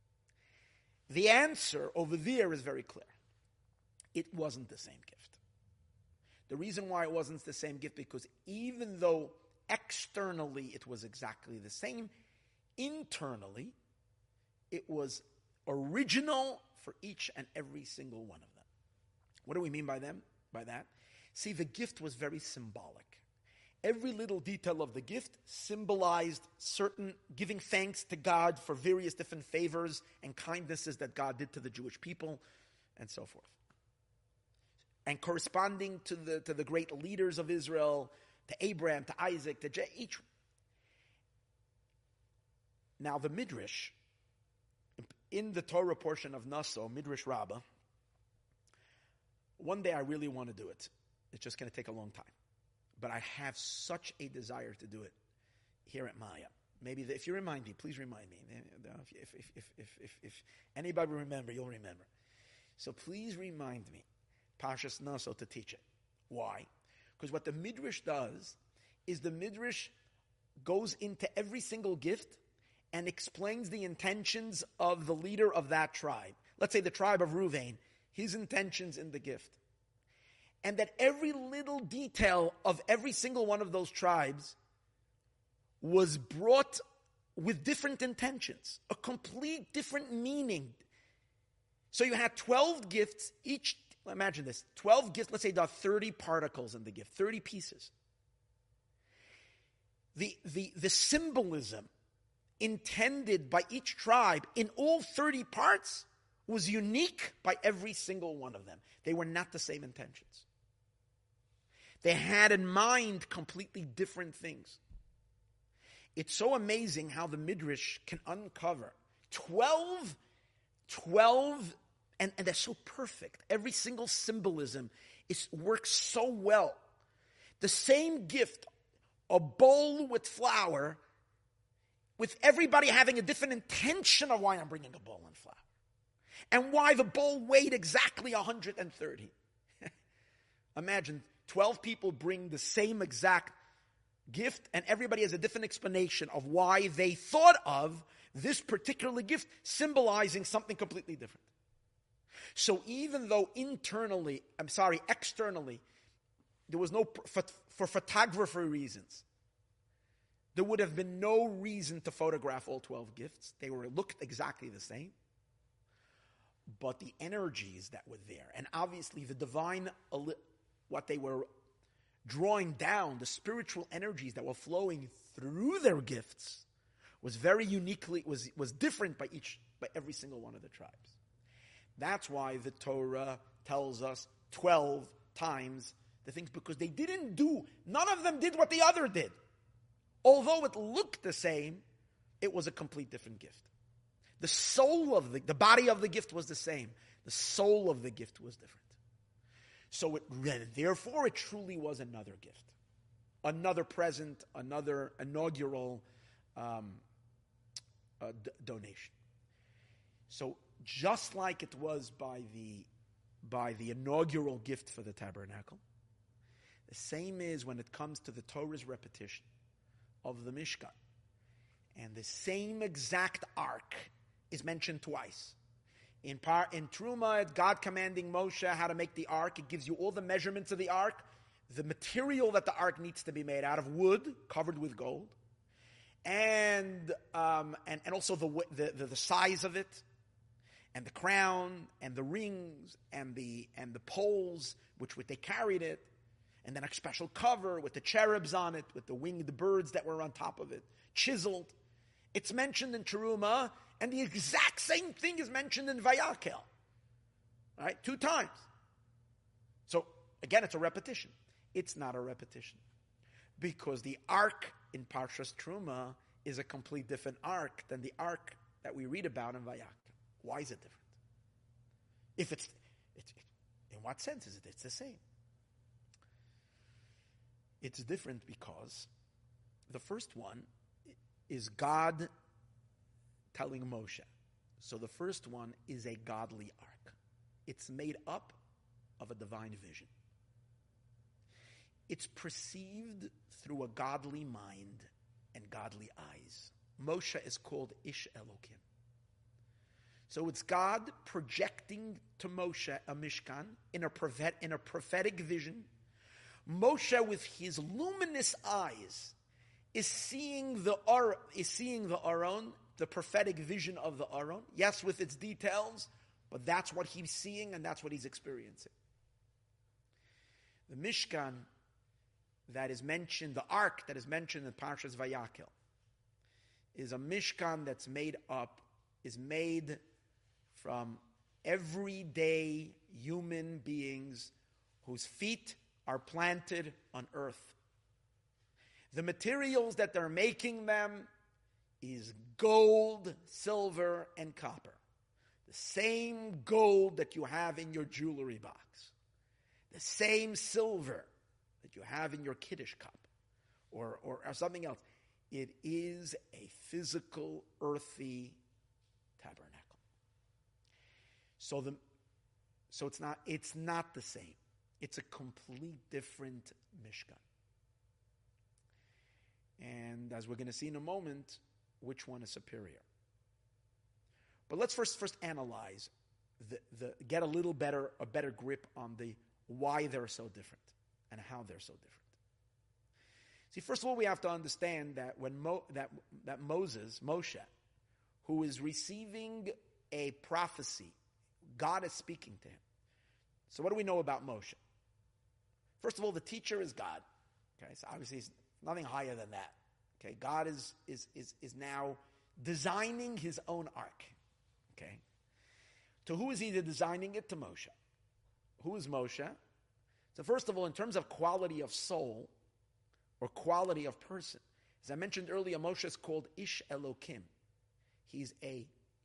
Speaker 1: The answer over there is very clear. It wasn't the same gift. The reason why it wasn't the same gift, because even though externally it was exactly the same, internally it was original for each and every single one of them. What do we mean by that? See, the gift was very symbolic. Every little detail of the gift symbolized certain giving thanks to God for various different favors and kindnesses that God did to the Jewish people, and so forth. And corresponding to the great leaders of Israel, to Abraham, to Isaac, to each. Now the Midrash, in the Torah portion of Naso, Midrash Rabbah, one day I really want to do it. It's just going to take a long time. But I have such a desire to do it here at Maya. Maybe if you remind me, please remind me. If anybody remember, you'll remember. So please remind me, Parshas Naso, to teach it. Why? Because what the Midrash does is the Midrash goes into every single gift and explains the intentions of the leader of that tribe. Let's say the tribe of Ruvain, his intentions in the gift. and that every little detail of every single one of those tribes was brought with different intentions, a complete different meaning. So you had 12 gifts, each, imagine this, 12 gifts, let's say there are 30 particles in the gift, 30 pieces. The symbolism intended by each tribe in all 30 parts was unique by every single one of them. They were not the same intentions. They had in mind completely different things. It's so amazing how the Midrash can uncover 12, and they're so perfect. Every single symbolism works so well. The same gift, a bowl with flour, with everybody having a different intention of why I'm bringing a bowl and flour. And why the bowl weighed exactly 130. Imagine 12 people bring the same exact gift, and everybody has a different explanation of why they thought of this particular gift symbolizing something completely different. So even though externally, there was for photography reasons, there would have been no reason to photograph all 12 gifts. They looked exactly the same. But the energies that were there, and obviously the divine, what they were drawing down, the spiritual energies that were flowing through their gifts, was very uniquely, was different by every single one of the tribes. That's why the Torah tells us 12 times the things, because none of them did what the other did. Although it looked the same, it was a complete different gift. The soul of the body of the gift was the same. The soul of the gift was different. So therefore it truly was another gift. Another present, another inaugural donation. So just like it was by the inaugural gift for the tabernacle, the same is when it comes to the Torah's repetition of the Mishkan. And the same exact ark is mentioned twice. In Truma, God commanding Moshe how to make the ark. It gives you all the measurements of the ark, the material that the ark needs to be made out of, wood covered with gold, and also the size of it, and the crown, and the rings, and the poles which they carried it, and then a special cover with the cherubs on it, with the winged birds that were on top of it, chiseled. It's mentioned in Teruma, and the exact same thing is mentioned in Vayakel. All right, 2 times. So, again, it's a repetition. It's not a repetition. Because the ark in Parshas Teruma is a complete different ark than the ark that we read about in Vayakel. Why is it different? In what sense is it? It's the same. It's different because the first one is God telling Moshe. So the first one is a godly ark. It's made up of a divine vision. It's perceived through a godly mind and godly eyes. Moshe is called Ish Elokim. So it's God projecting to Moshe a Mishkan in a prophetic vision. Moshe, with his luminous eyes, is seeing the Aron, the prophetic vision of the Aron. Yes, with its details, but that's what he's seeing and that's what he's experiencing. The Mishkan that is mentioned, the ark that is mentioned in Parshas Vayakel, is a Mishkan that's made from everyday human beings whose feet are planted on earth. The materials that they're making them is gold, silver, and copper. The same gold that you have in your jewelry box. The same silver that you have in your Kiddush cup or something else. It is a physical, earthy tabernacle. So it's not the same. It's a complete different Mishkan. And as we're going to see in a moment, which one is superior. But let's first analyze get a better grip on the why they're so different and how they're so different. See, first of all, we have to understand that when Moshe, who is receiving a prophecy, God is speaking to him. So what do we know about Moshe? First of all, the teacher is God. Okay, so obviously it's nothing higher than that. Okay, God is now designing his own ark. Okay. To who is he designing it? To Moshe. Who is Moshe? So first of all, in terms of quality of soul or quality of person, as I mentioned earlier, Moshe is called Ish Elokim. He's a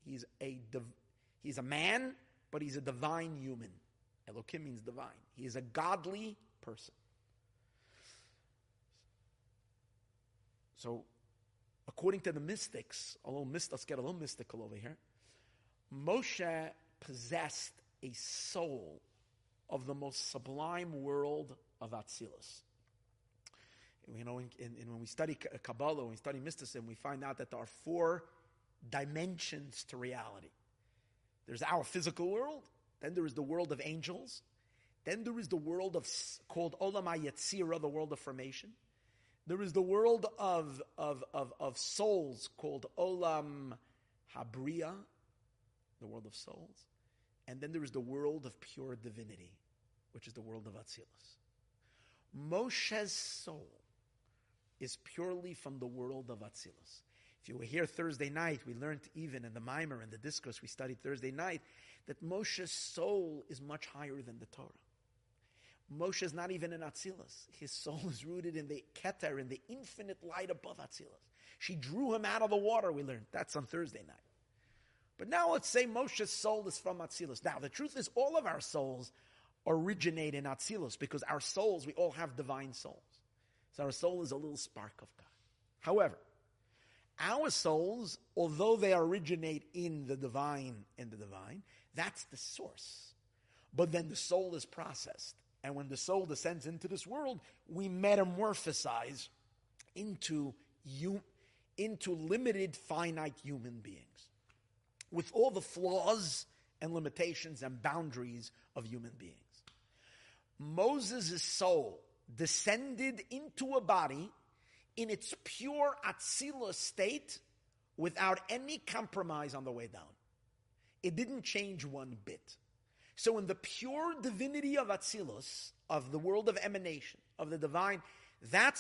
Speaker 1: man, but he's a divine human. Elokim means divine. He is a godly person. So, according to the mystics, let's get a little mystical over here, Moshe possessed a soul of the most sublime world of Atzilus. You know, when we study Kabbalah, when we study mysticism, we find out that there are 4 dimensions to reality. There's our physical world, then there is the world of angels, then there is the world called Olam HaYetzirah, the world of formation. There is the world of souls called Olam Habriya, the world of souls. And then there is the world of pure divinity, which is the world of Atzilus. Moshe's soul is purely from the world of Atzilus. If you were here Thursday night, we learned even in the Maimer and the discourse we studied Thursday night, that Moshe's soul is much higher than the Torah. Moshe is not even in Atzilus. His soul is rooted in the Keter, in the infinite light above Atzilus. She drew him out of the water, we learned. That's on Thursday night. But now let's say Moshe's soul is from Atzilus. Now, the truth is all of our souls originate in Atzilus because our souls, we all have divine souls. So our soul is a little spark of God. However, our souls, although they originate in the divine, that's the source. But then the soul is processed. And when the soul descends into this world, we metamorphosize into limited, finite human beings with all the flaws and limitations and boundaries of human beings. Moses' soul descended into a body in its pure Atzilus state without any compromise on the way down. It didn't change one bit. So in the pure divinity of Atzilus, of the world of emanation, of the divine, that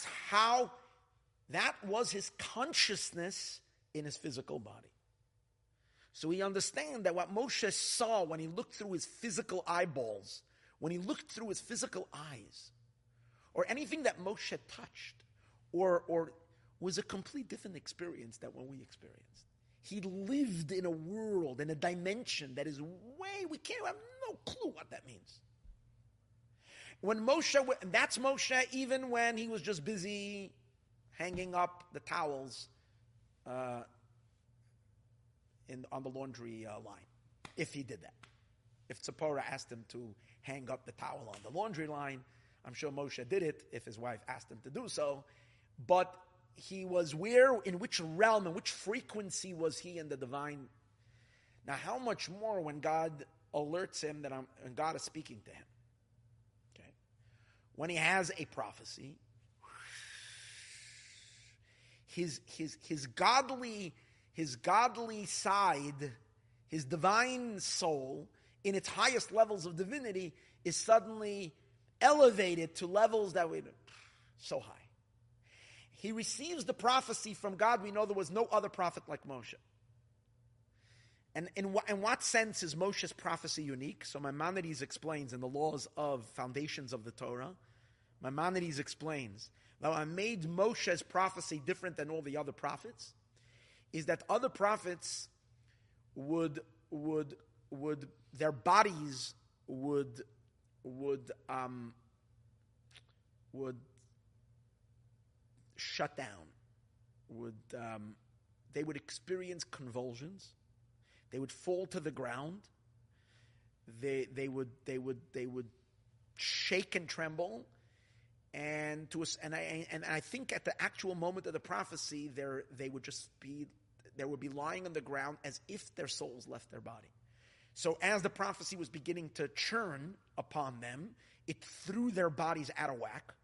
Speaker 1: was his consciousness in his physical body. So we understand that what Moshe saw when he looked through his physical eyeballs, when he looked through his physical eyes, or anything that Moshe touched, or was a complete different experience than what we experienced. He lived in a world, in a dimension that is we have no clue what that means. When Moshe, that's Moshe even when he was just busy hanging up the towels on the laundry line, if he did that. If Tzipporah asked him to hang up the towel on the laundry line, I'm sure Moshe did it if his wife asked him to do so. But he was in which realm, in which frequency was he in the divine? Now, how much more when God alerts him and God is speaking to him? Okay, when he has a prophecy, his godly side, his divine soul, in its highest levels of divinity, is suddenly elevated to levels that were so high. He receives the prophecy from God. We know there was no other prophet like Moshe. And in what sense is Moshe's prophecy unique? So Maimonides explains in the laws of foundations of the Torah, Maimonides explains that what made Moshe's prophecy different than all the other prophets is that other prophets would their bodies would shut down. They would experience convulsions. They would fall to the ground. They would shake and tremble. And I think at the actual moment of the prophecy, they would be lying on the ground as if their souls left their body. So as the prophecy was beginning to churn upon them, it threw their bodies out of whack.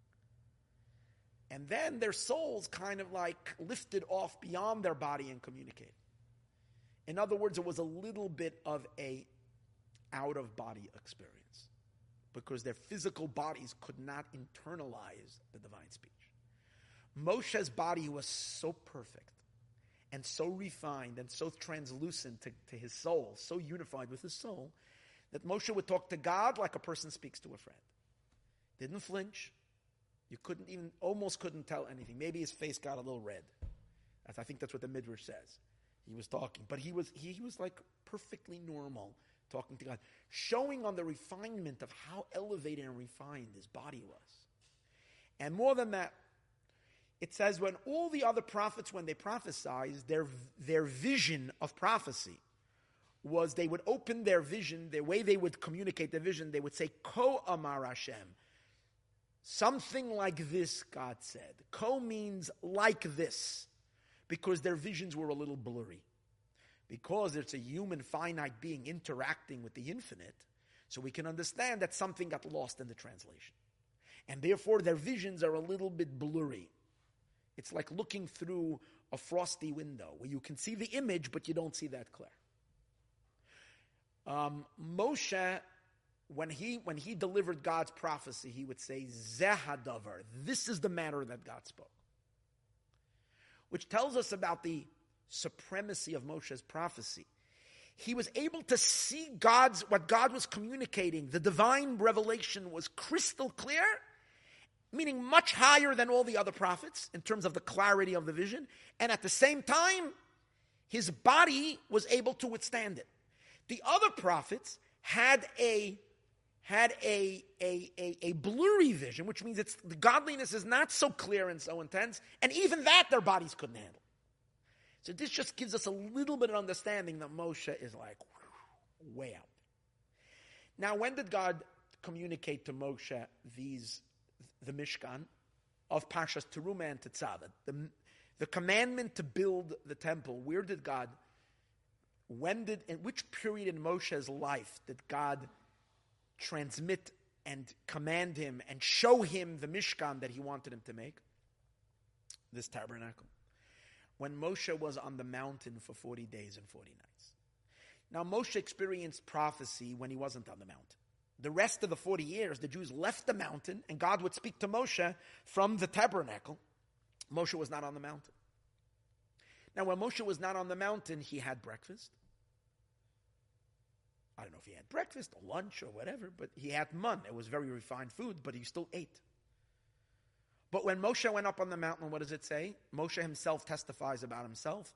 Speaker 1: And then their souls kind of like lifted off beyond their body and communicated. In other words, it was a little bit of a out-of-body experience because their physical bodies could not internalize the divine speech. Moshe's body was so perfect and so refined and so translucent to his soul, so unified with his soul, that Moshe would talk to God like a person speaks to a friend. Didn't flinch. You almost couldn't tell anything. Maybe his face got a little red. I think that's what the Midrash says. He was talking, but he was like perfectly normal talking to God, showing on the refinement of how elevated and refined his body was. And more than that, it says when all the other prophets, when they prophesied, their vision of prophecy was they would open their vision, the way they would communicate their vision, they would say, Ko Amar Hashem. Something like this, God said. Ko means like this, because their visions were a little blurry. Because it's a human finite being interacting with the infinite, so we can understand that something got lost in the translation. And therefore their visions are a little bit blurry. It's like looking through a frosty window where you can see the image, but you don't see that clear. Moshe, when he delivered God's prophecy, he would say, Zeh hadavar, this is the matter that God spoke. Which tells us about the supremacy of Moshe's prophecy. He was able to see what God was communicating. The divine revelation was crystal clear, meaning much higher than all the other prophets in terms of the clarity of the vision. And at the same time, his body was able to withstand it. The other prophets had a blurry vision, which means the godliness is not so clear and so intense, and even that their bodies couldn't handle. So this just gives us a little bit of understanding that Moshe is like way out. Now, when did God communicate to Moshe the Mishkan of Parshas Teruma and Tetzaveh, the commandment to build the temple? In which period in Moshe's life did God transmit and command him and show him the Mishkan that he wanted him to make? This tabernacle. When Moshe was on the mountain for 40 days and 40 nights. Now Moshe experienced prophecy when he wasn't on the mountain. The rest of the 40 years, the Jews left the mountain and God would speak to Moshe from the tabernacle. Moshe was not on the mountain. Now when Moshe was not on the mountain, he had breakfast. I don't know if he had breakfast or lunch or whatever, but he had man. It was very refined food, but he still ate. But when Moshe went up on the mountain, what does it say? Moshe himself testifies about himself.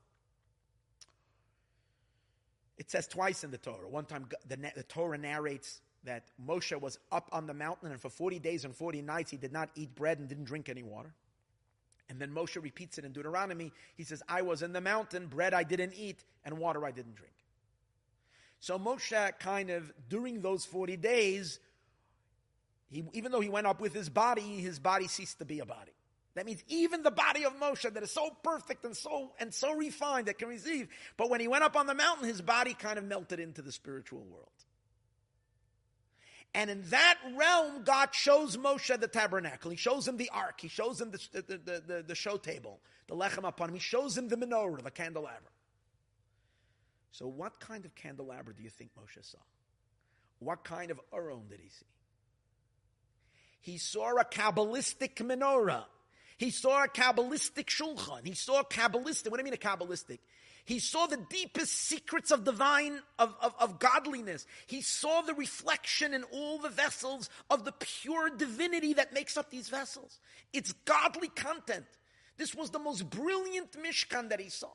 Speaker 1: It says twice in the Torah. One time the Torah narrates that Moshe was up on the mountain and for 40 days and 40 nights he did not eat bread and didn't drink any water. And then Moshe repeats it in Deuteronomy. He says, I was in the mountain, bread I didn't eat, and water I didn't drink. So Moshe kind of, during those 40 days, even though he went up with his body ceased to be a body. That means even the body of Moshe that is so perfect and so refined that can receive, but when he went up on the mountain, his body kind of melted into the spiritual world. And in that realm, God shows Moshe the tabernacle. He shows him the ark. He shows him the show table, the lechem upon him. He shows him the menorah, the candelabra. So what kind of candelabra do you think Moshe saw? What kind of aron did he see? He saw a Kabbalistic menorah. He saw a Kabbalistic shulchan. He saw what do I mean a Kabbalistic? He saw the deepest secrets of divine, of godliness. He saw the reflection in all the vessels of the pure divinity that makes up these vessels. It's godly content. This was the most brilliant Mishkan that he saw.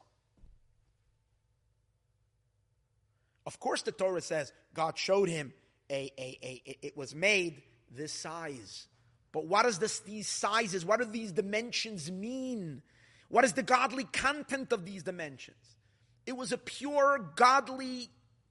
Speaker 1: Of course the Torah says God showed him it was made this size. But what does these sizes, what do these dimensions mean? What is the godly content of these dimensions? It was a pure, godly,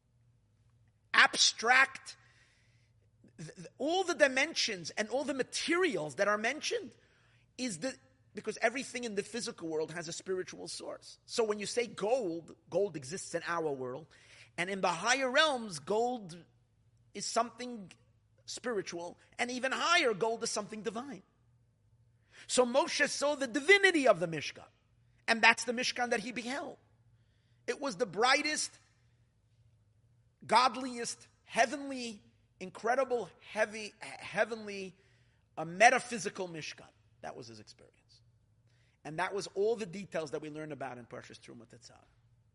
Speaker 1: abstract, all the dimensions and all the materials that are mentioned because everything in the physical world has a spiritual source. So when you say gold exists in our world, And in the higher realms, gold is something spiritual, and even higher, gold is something divine. So Moshe saw the divinity of the Mishkan, and that's the Mishkan that he beheld. It was the brightest, godliest, heavenly, incredible, heavenly, metaphysical Mishkan. That was his experience. And that was all the details that we learned about in Parshas Terumah Tetzaveh.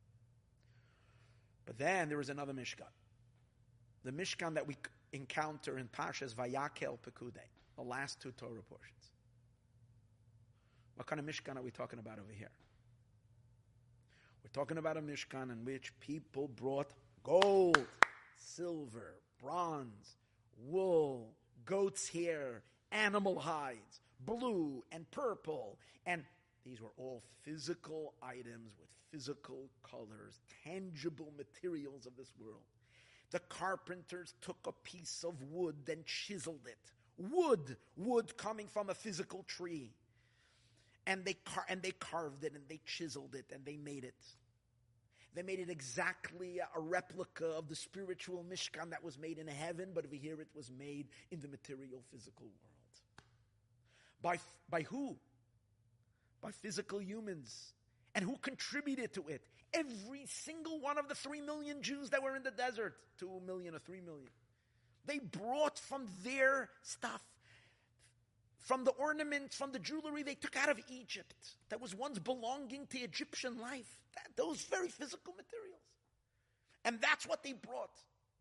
Speaker 1: But then there was another Mishkan. The Mishkan that we encounter in Parshas Vayakel Pekudei, the last two Torah portions. What kind of Mishkan are we talking about over here? We're talking about a Mishkan in which people brought gold, silver, bronze, wool, goat's hair, animal hides, blue and purple, and these were all physical items with physical colors, tangible materials of this world. The carpenters took a piece of wood and chiseled it. Wood coming from a physical tree. And they carved it and they chiseled it and they made it. They made it exactly a replica of the spiritual Mishkan that was made in heaven, but over here it was made in the material physical world. By who? By physical humans. And who contributed to it? Every single one of the 3 million Jews that were in the desert. 2 million or 3 million. They brought from their stuff. From the ornaments, from the jewelry they took out of Egypt that was once belonging to Egyptian life. Those very physical materials. And that's what they brought.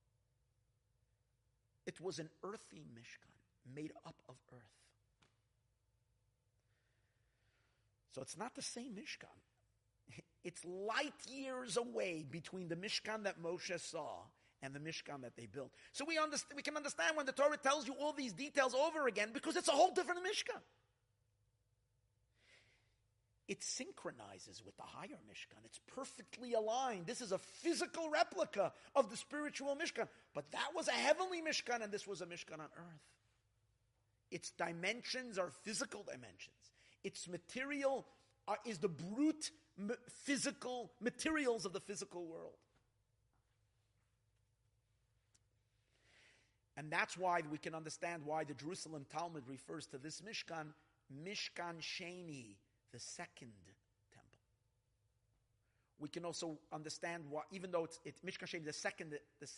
Speaker 1: It was an earthy Mishkan, made up of earth. So it's not the same Mishkan. It's light years away between the Mishkan that Moshe saw and the Mishkan that they built. So we can understand when the Torah tells you all these details over again, because it's a whole different Mishkan. It synchronizes with the higher Mishkan. It's perfectly aligned. This is a physical replica of the spiritual Mishkan. But that was a heavenly Mishkan, and this was a Mishkan on earth. Its dimensions are physical dimensions. Its material is the brute physical materials of the physical world. And that's why we can understand why the Jerusalem Talmud refers to this Mishkan, Mishkan Sheni, the second temple. We can also understand why, even though it's Mishkan Sheni, the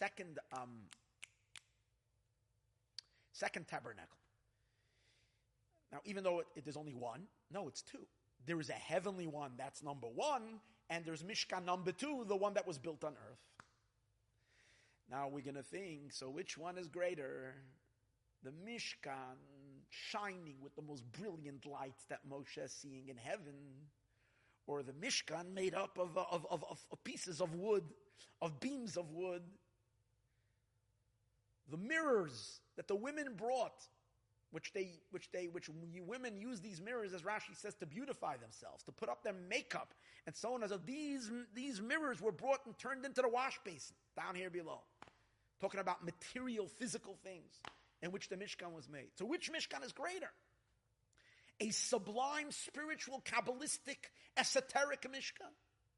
Speaker 1: second tabernacle. Now, even though there's only one, no, it's two. There is a heavenly one, that's number one, and there's Mishkan number two, the one that was built on earth. Now we're going to think, so which one is greater? The Mishkan shining with the most brilliant lights that Moshe is seeing in heaven, or the Mishkan made up of pieces of wood, of beams of wood? The mirrors that the women brought, which women use these mirrors, as Rashi says, to beautify themselves, to put up their makeup, and so on. As if these mirrors were brought and turned into the wash basin down here below. Talking about material, physical things in which the Mishkan was made. So which Mishkan is greater? A sublime, spiritual, Kabbalistic, esoteric Mishkan?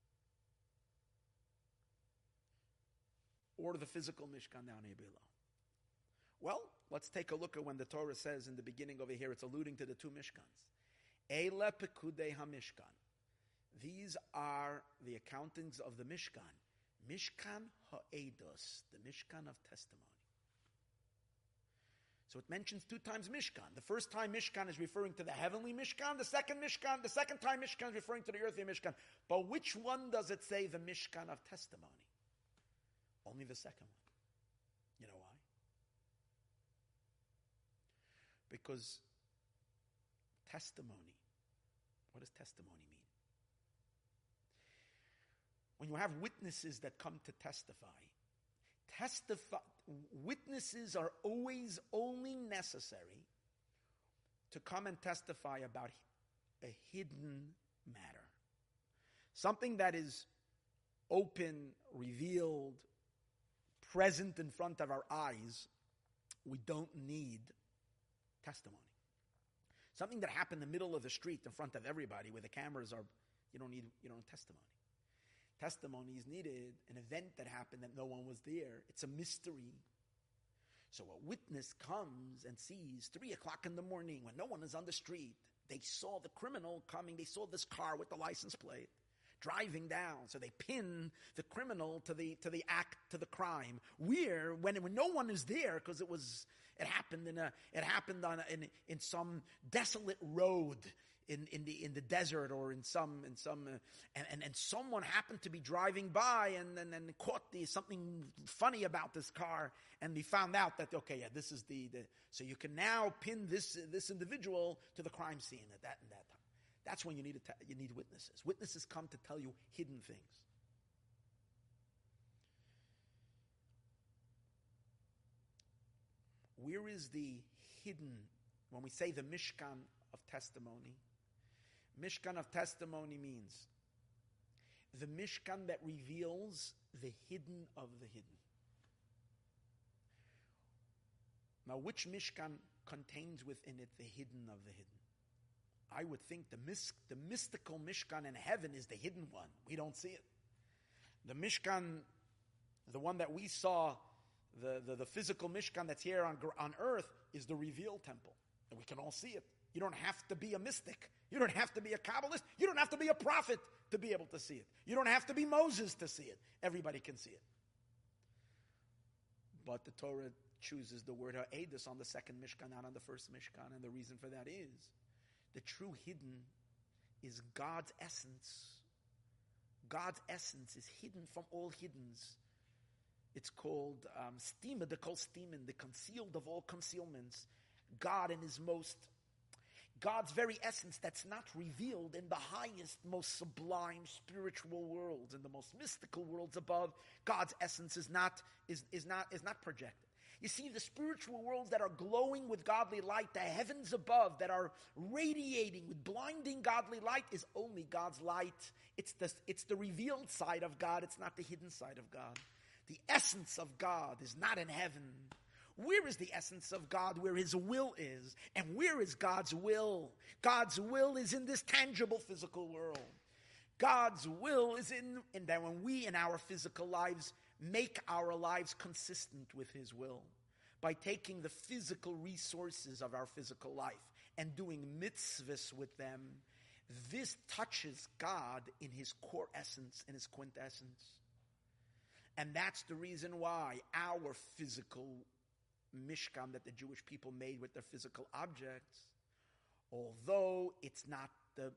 Speaker 1: Or the physical Mishkan down here below? Well, let's take a look at when the Torah says in the beginning over here, it's alluding to the two Mishkans. Eile Pekudei HaMishkan. These are the accountings of the Mishkan. Mishkan Ha'edos, the Mishkan of testimony. So it mentions 2 times Mishkan. The first time Mishkan is referring to the heavenly Mishkan. The second time Mishkan is referring to the earthly Mishkan. But which one does it say the Mishkan of testimony? Only the second one. You know why? Because testimony, what does testimony mean? When you have witnesses that come to testify, witnesses are always only necessary to come and testify about a hidden matter. Something that is open, revealed, present in front of our eyes, we don't need testimony. Something that happened in the middle of the street in front of everybody where the cameras are, you don't need testimony. testimony is needed, an event that happened that no one was there. It's a mystery. So a witness comes and sees 3 o'clock in the morning when no one is on the street. They saw the criminal coming. They saw this car with the license plate driving down. So they pin the criminal to the crime. When no one is there, because it happened in some desolate road in the desert, or in some and someone happened to be driving by and caught something funny about this car, and they found out that this is the so you can now pin this individual to the crime scene at that time. That's when you need witnesses. Witnesses come to tell you hidden things. Where is the hidden, when we say the Mishkan of testimony? Mishkan of testimony means the Mishkan that reveals the hidden of the hidden. Now, which Mishkan contains within it the hidden of the hidden? I would think the mystical Mishkan in heaven is the hidden one. We don't see it. The Mishkan, the one that we saw, the physical Mishkan that's here on earth, is the revealed temple. And we can all see it. You don't have to be a mystic. You don't have to be a Kabbalist. You don't have to be a prophet to be able to see it. You don't have to be Moses to see it. Everybody can see it. But the Torah chooses the word ha'edus on the second Mishkan, not on the first Mishkan. And the reason for that is the true hidden is God's essence. God's essence is hidden from all hiddens. It's called stima, the kol stimin, the concealed of all concealments. God in God's very essence that's not revealed in the highest, most sublime spiritual worlds, in the most mystical worlds above. God's essence is not projected. You see, the spiritual worlds that are glowing with godly light, the heavens above that are radiating with blinding godly light, is only God's light. It's the revealed side of God. It's not the hidden side of God. The essence of God is not in heaven. Where is the essence of God? Where His will is. And where is God's will? God's will is in this tangible physical world. God's will is in that when we in our physical lives make our lives consistent with His will, by taking the physical resources of our physical life and doing mitzvahs with them, this touches God in His core essence, in His quintessence. And that's the reason why our physical Mishkan that the Jewish people made with their physical objects, although it's not the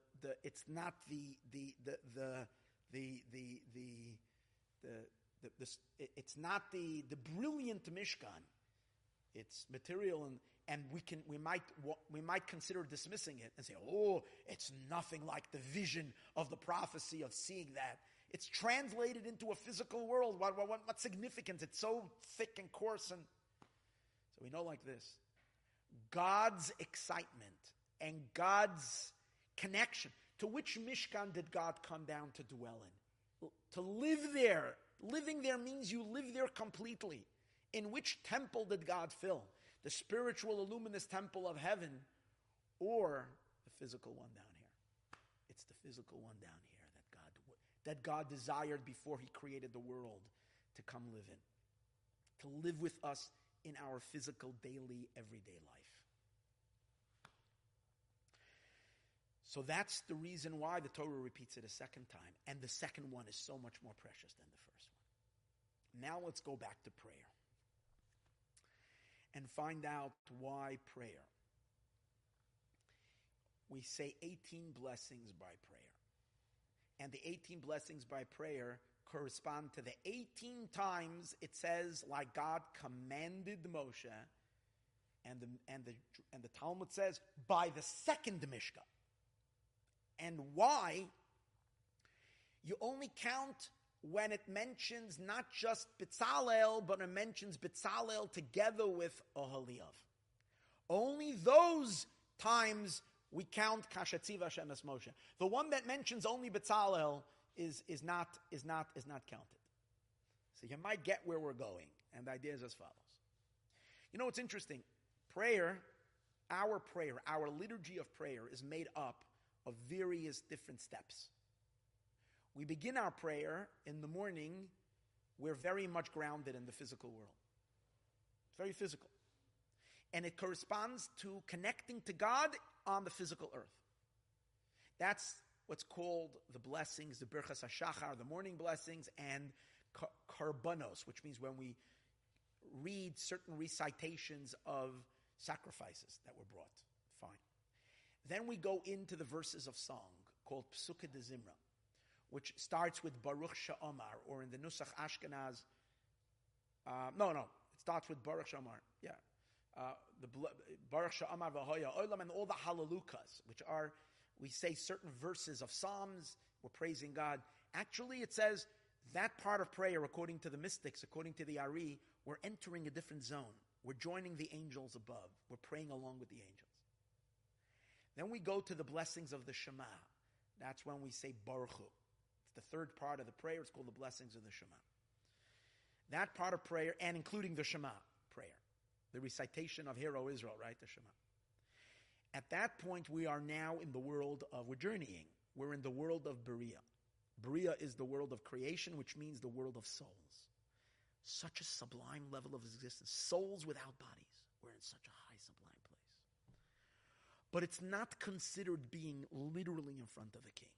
Speaker 1: brilliant Mishkan. It's material, and we might consider dismissing it and say, oh, it's nothing like the vision of the prophecy of seeing that. It's translated into a physical world. What significance? It's so thick and coarse. And so we know like this: God's excitement and God's connection. To which Mishkan did God come down to dwell in? To live there. Living there means you live there completely. In which temple did God fill? The spiritual, luminous temple of heaven, or the physical one down here? It's the physical one down here that God desired before He created the world to come live in. To live with us in our physical, daily, everyday life. So that's the reason why the Torah repeats it a second time. And the second one is so much more precious than the first one. Now let's go back to prayer and find out why prayer. We say 18 blessings by prayer. And the 18 blessings by prayer correspond to the 18 times it says, like God commanded Moshe, and the Talmud says, by the second Mishkan. And why? You only count when it mentions not just Betzalel, but it mentions Betzalel together with Oholiav. Only those times we count Kashetziv Hashem es Moshe. The one that mentions only Betzalel is not counted. So you might get where we're going. And the idea is as follows. You know what's interesting? Prayer, our liturgy of prayer is made up of various different steps. we begin our prayer in the morning, we're very much grounded in the physical world. It's very physical. And it corresponds to connecting to God on the physical earth. That's what's called the blessings, the Birchas HaShachar, the morning blessings, and Karbanos, which means when we read certain recitations of sacrifices that were brought. Fine. Then we go into the verses of song called Psuke de Zimra, which starts with Baruch Sha'omar, or in the Nusach Ashkenaz, it starts with Baruch Sha'omar, the Baruch Sha'omar v'hoya olam, and all the Hallelujahs, which are, we say certain verses of Psalms, we're praising God. Actually, it says that part of prayer, according to the mystics, according to the Ari, we're entering a different zone. We're joining the angels above. We're praying along with the angels. Then we go to the blessings of the Shema. That's when we say Baruch Hu. It's the third part of the prayer. It's called the blessings of the Shema. That part of prayer, and including the Shema prayer, the recitation of Hear, O Israel, right? The Shema. At that point, we are now in the world of, we're journeying. We're in the world of Beria. Beria is the world of creation, which means the world of souls. Such a sublime level of existence. Souls without bodies. We're in such a high, sublime place. But it's not considered being literally in front of the king.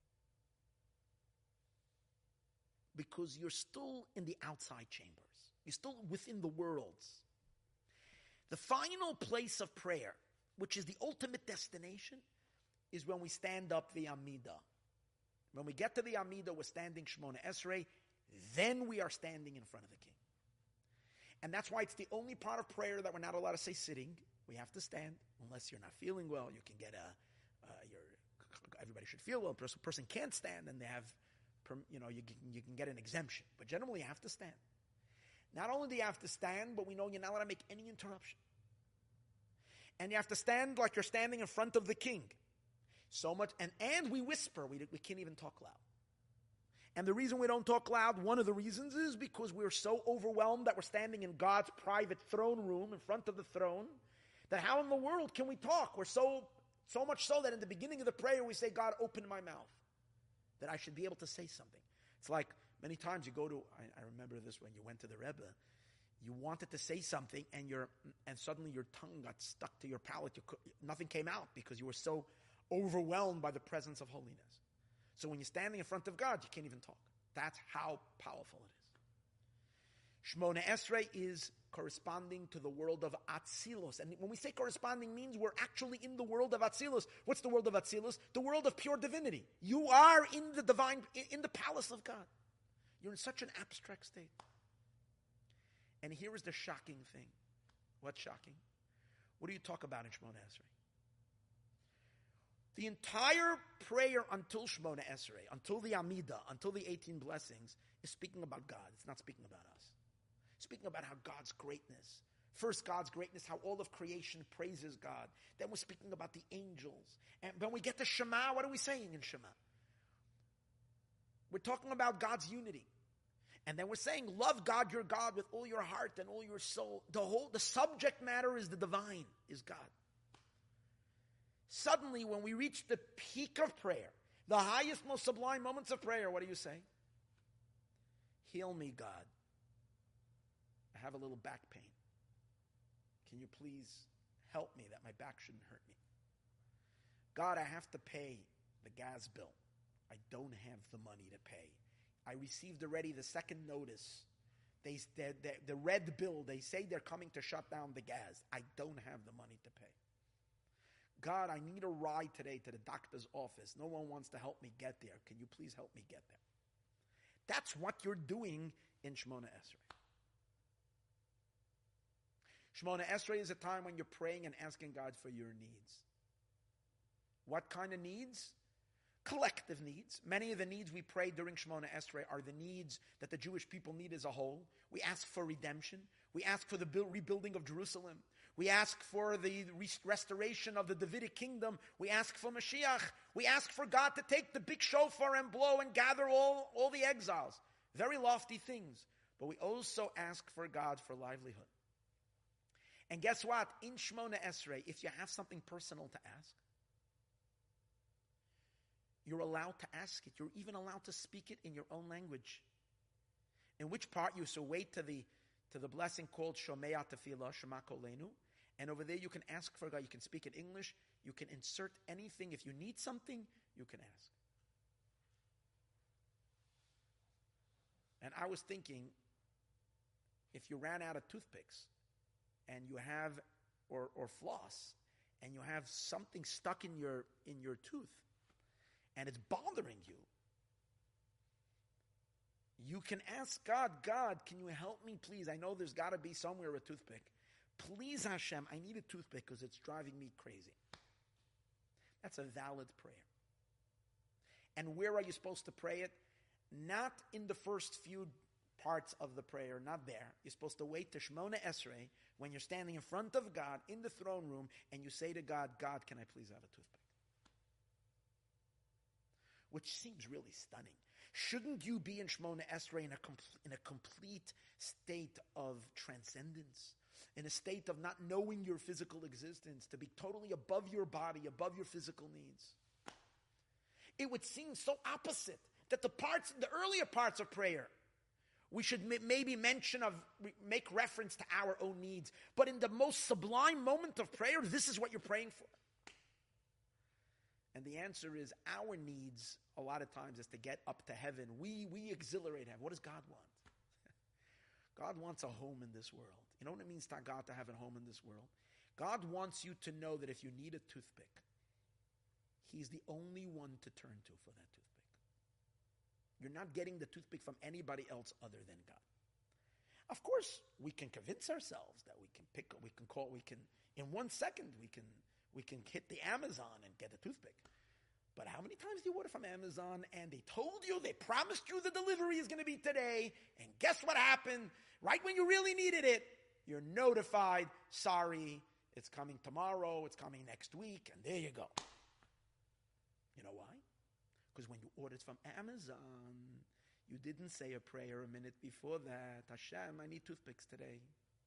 Speaker 1: Because you're still in the outside chambers. You're still within the worlds. The final place of prayer, which is the ultimate destination, is when we stand up the Amidah. When we get to the Amidah, we're standing Shemona Esrei. Then we are standing in front of the king. And that's why it's the only part of prayer that we're not allowed to say sitting. We have to stand. Unless you're not feeling well, you can get everybody should feel well. A person can't stand, and they have, you can get an exemption. But generally, you have to stand. Not only do you have to stand, but we know you're not allowed to make any interruption. And you have to stand like you're standing in front of the king. So much, and we whisper. We can't even talk loud. And the reason we don't talk loud, one of the reasons is because we're so overwhelmed that we're standing in God's private throne room in front of the throne, that how in the world can we talk? We're so much so that in the beginning of the prayer we say, God, open my mouth, that I should be able to say something. It's like many times you go to, I remember this when you went to the Rebbe, you wanted to say something and suddenly your tongue got stuck to your palate. Nothing came out because you were so overwhelmed by the presence of holiness. So when you're standing in front of God, you can't even talk. That's how powerful it is. Shemona Esrei is corresponding to the world of Atzilus. And when we say corresponding, means we're actually in the world of Atzilus. What's the world of Atzilus? The world of pure divinity. You are in the divine, in the palace of God. You're in such an abstract state. And here is the shocking thing. What's shocking? What do you talk about in Shemona Esrei? The entire prayer until Shemona Esrei, until the Amidah, until the 18 blessings, is speaking about God. It's not speaking about us. It's speaking about how God's greatness. First, God's greatness, how all of creation praises God. Then we're speaking about the angels. And when we get to Shema, what are we saying in Shema? We're talking about God's unity. And then we're saying, love God, your God, with all your heart and all your soul. The subject matter is the divine, is God. Suddenly, when we reach the peak of prayer, the highest, most sublime moments of prayer, what do you say? Heal me, God. I have a little back pain. Can you please help me that my back shouldn't hurt me? God, I have to pay the gas bill. I don't have the money to pay. I received already the second notice. The red bill, they say they're coming to shut down the gas. I don't have the money to pay. God, I need a ride today to the doctor's office. No one wants to help me get there. Can you please help me get there? That's what you're doing in Shemona Esrei. Shemona Esrei is a time when you're praying and asking God for your needs. What kind of needs? Collective needs. Many of the needs we pray during Shemona Esrei are the needs that the Jewish people need as a whole. We ask for redemption. We ask for the rebuilding of Jerusalem. We ask for the restoration of the Davidic kingdom. We ask for Mashiach. We ask for God to take the big shofar and blow and gather all the exiles. Very lofty things. But we also ask for God for livelihood. And guess what? In Shemona Esrei, if you have something personal to ask, you're allowed to ask it. You're even allowed to speak it in your own language. In which part you so wait to the blessing called Shomea Tefillah, Shema Kolenu, and over there you can ask for God. You can speak in English. You can insert anything. If you need something, you can ask. And I was thinking, if you ran out of toothpicks and you have or floss and you have something stuck in your tooth and it's bothering you, you can ask God, God, can you help me please? I know there's got to be somewhere a toothpick. Please Hashem, I need a toothpick because it's driving me crazy. That's a valid prayer. And where are you supposed to pray it? Not in the first few parts of the prayer, not there. You're supposed to wait to Shemona Esrei when you're standing in front of God in the throne room and you say to God, God, can I please have a toothpick? Which seems really stunning. Shouldn't you be in Shemona Esrei in a complete state of transcendence? In a state of not knowing your physical existence, to be totally above your body, above your physical needs? It would seem so opposite that the earlier parts of prayer, we should maybe make reference to our own needs. But in the most sublime moment of prayer, this is what you're praying for. And the answer is our needs, a lot of times, is to get up to heaven. We exhilarate heaven. What does God want? God wants a home in this world. You know what it means to God to have a home in this world? God wants you to know that if you need a toothpick, He's the only one to turn to for that toothpick. You're not getting the toothpick from anybody else other than God. Of course, we can convince ourselves that in 1 second, we can hit the Amazon and get a toothpick. But how many times do you order from Amazon and they promised you the delivery is going to be today, and guess what happened? Right when you really needed it, you're notified, sorry, it's coming tomorrow, it's coming next week, and there you go. You know why? Because when you ordered from Amazon, you didn't say a prayer a minute before that. Hashem, I need toothpicks today.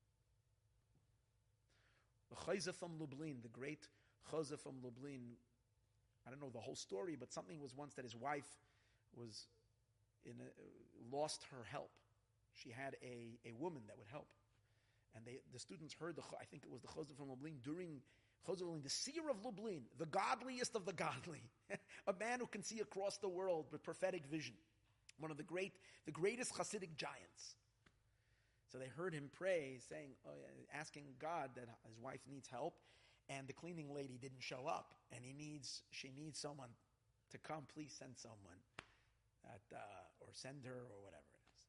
Speaker 1: The Chayza from Lublin, the great Chayza from Lublin, I don't know the whole story, but something was once that his wife was lost her help. She had a woman that would help. And the students heard, I think it was the Chayza from Lublin, during Chayza Lublin, the seer of Lublin, the godliest of the godly, a man who can see across the world with prophetic vision, one of the greatest Hasidic giants. So they heard him pray, asking God that his wife needs help, and the cleaning lady didn't show up, and she needs someone to come. Please send someone, or send her, or whatever it is.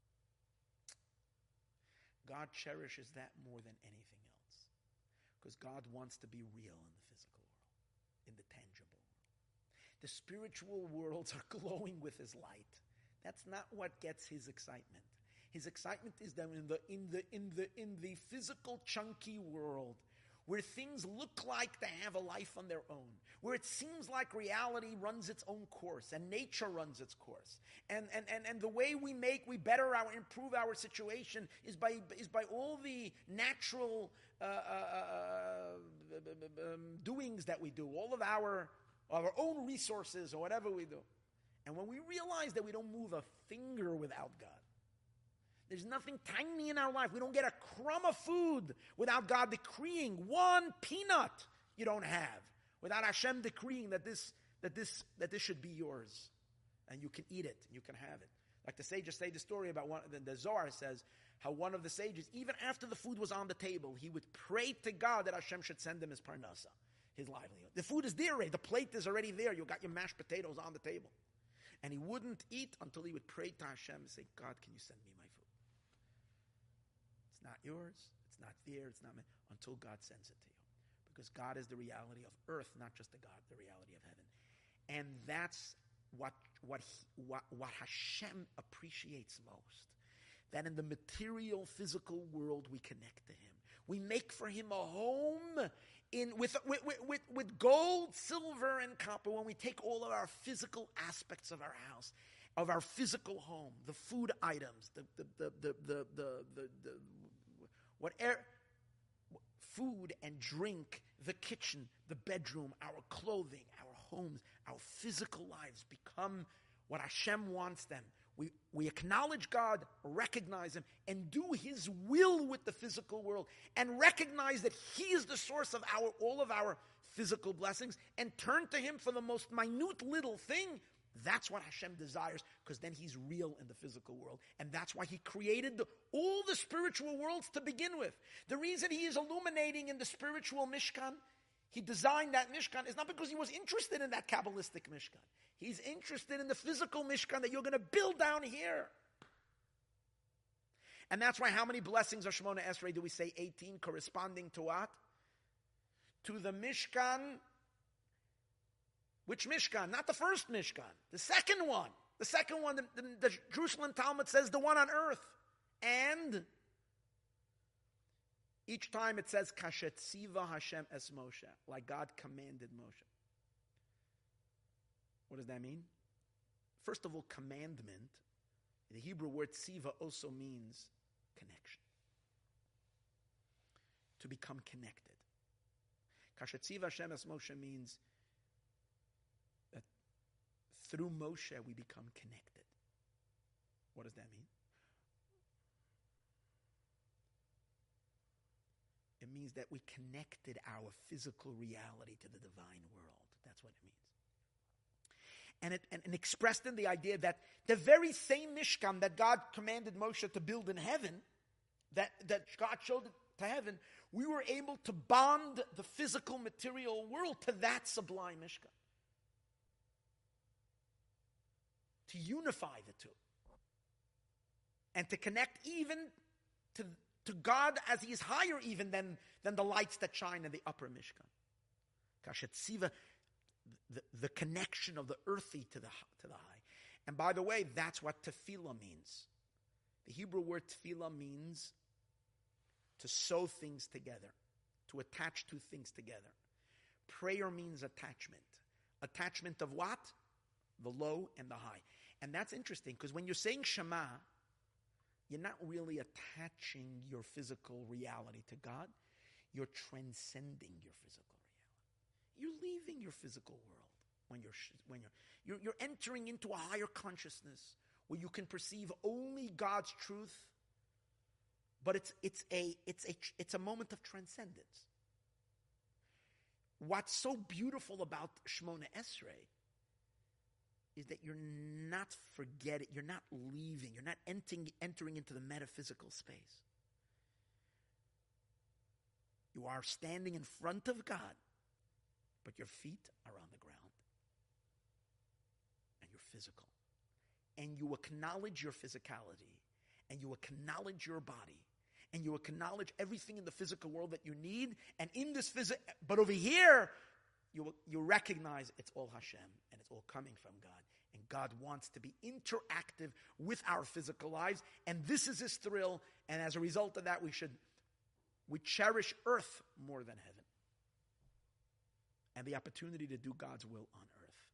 Speaker 1: God cherishes that more than anything else, because God wants to be real in the physical world, in the tangible world. The spiritual worlds are glowing with His light. That's not what gets His excitement. His excitement is that in the physical chunky world, where things look like they have a life on their own, where it seems like reality runs its own course and nature runs its course, and the way we improve our situation is by all the natural doings that we do, all of our own resources or whatever we do. And when we realize that we don't move a finger without God, there's nothing tiny in our life. We don't get a crumb of food without God decreeing one peanut you don't have, without Hashem decreeing that this should be yours, and you can eat it, and you can have it. Like the sages say the story about the Zohar says how one of the sages, even after the food was on the table, he would pray to God that Hashem should send him his parnasa, his livelihood. The food is there already. The plate is already there. You got your mashed potatoes on the table. And he wouldn't eat until he would pray to Hashem and say, God, can you send me my food? It's not yours. It's not there. It's not mine, until God sends it to you. Because God is the reality of earth, not just the reality of heaven. And that's what Hashem appreciates most. That in the material, physical world, we connect to Him. We make for Him a home with gold, silver, and copper. When we take all of our physical aspects of our house, of our physical home, the food items, food and drink, the kitchen, the bedroom, our clothing, our homes, our physical lives become what Hashem wants them. We acknowledge God, recognize Him, and do His will with the physical world, and recognize that He is the source of all of our physical blessings, and turn to Him for the most minute little thing. That's what Hashem desires, because then He's real in the physical world. And that's why He created all the spiritual worlds to begin with. The reason He is illuminating in the spiritual Mishkan, He designed that Mishkan, is not because He was interested in that Kabbalistic Mishkan. He's interested in the physical Mishkan that you're going to build down here. And that's why how many blessings of Shemona Esrei do we say? 18, corresponding to what? To the Mishkan. Which Mishkan? Not the first Mishkan. The second one. The second one, the Jerusalem Talmud says the one on earth. And each time it says, Kashet Tziva Hashem es Moshe, like God commanded Moshe. What does that mean? First of all, commandment. The Hebrew word tziva also means connection. To become connected. Kashet Tziva Hashem es Moshe means that through Moshe we become connected. What does that mean? It means that we connected our physical reality to the divine world. That's what it means. And expressed in the idea that the very same Mishkan that God commanded Moshe to build in heaven, that God showed it to heaven, we were able to bond the physical material world to that sublime Mishkan. To unify the two. And to connect even to God as He is higher even than the lights that shine in the upper Mishkan. Kashet Tziva, the connection of the earthy to the high. And by the way, that's what tefillah means. The Hebrew word tefillah means to sew things together, to attach two things together. Prayer means attachment. Attachment of what? The low and the high. And that's interesting, because when you're saying Shema, you're not really attaching your physical reality to God. You're transcending your physical reality. You're leaving your physical world when you're entering into a higher consciousness where you can perceive only God's truth. But it's a moment of transcendence. What's so beautiful about Shemona Esrei is that you're not forgetting, you're not leaving, you're not entering into the metaphysical space. You are standing in front of God, but your feet are on the ground. And you're physical. And you acknowledge your physicality. And you acknowledge your body. And you acknowledge everything in the physical world that you need. And in this but over here, you recognize it's all Hashem. And it's all coming from God. And God wants to be interactive with our physical lives. And this is His thrill. And as a result of that, we cherish earth more than heaven. And the opportunity to do God's will on earth.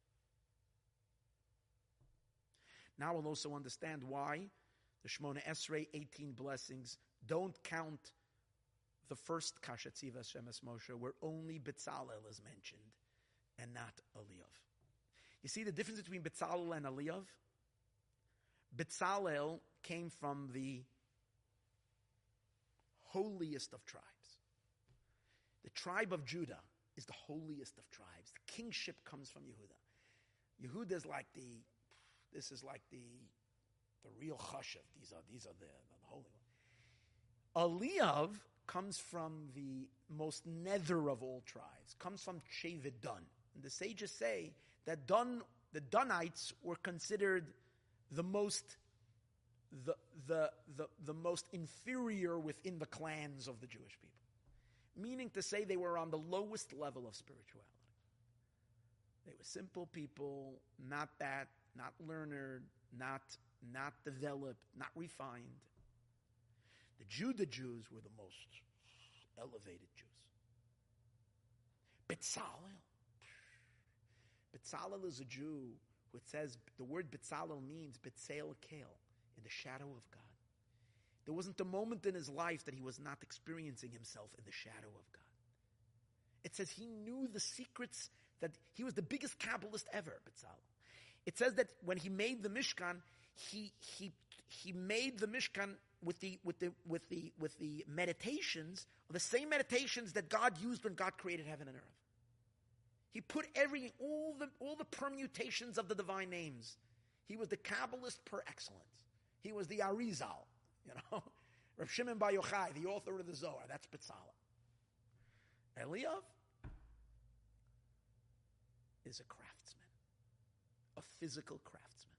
Speaker 1: Now we'll also understand why the Shemona Esrei 18 blessings don't count the first Kashet Tziva Hashem es Moshe, where only Betzalel is mentioned and not Eliyav. You see the difference between Betzalel and Eliyav? Betzalel came from the holiest of tribes. The tribe of Judah is the holiest of tribes. The kingship comes from Yehuda. Yehuda is like the real chashav. These are the holy one. Eliyav comes from the most nether of all tribes. Comes from Shevet Dan. And the sages say that the Danites were considered the most inferior within the clans of the Jewish people. Meaning to say they were on the lowest level of spirituality. They were simple people, not learned, not developed, not refined. The Judah Jews were the most elevated Jews. Betzalel is a Jew who, it says, the word Betzalel means Betzel Kel, in the shadow of God. There wasn't a moment in his life that he was not experiencing himself in the shadow of God. It says he knew the secrets that he was the biggest Kabbalist ever, Bezalel. It says that when he made the Mishkan, he made the Mishkan with the meditations, the same meditations that God used when God created heaven and earth. He put all the permutations of the divine names. He was the Kabbalist per excellence. He was the Arizal, Rav Shimon Bar Yochai, the author of the Zohar. That's Bezalel. Eliyav is a craftsman, a physical craftsman,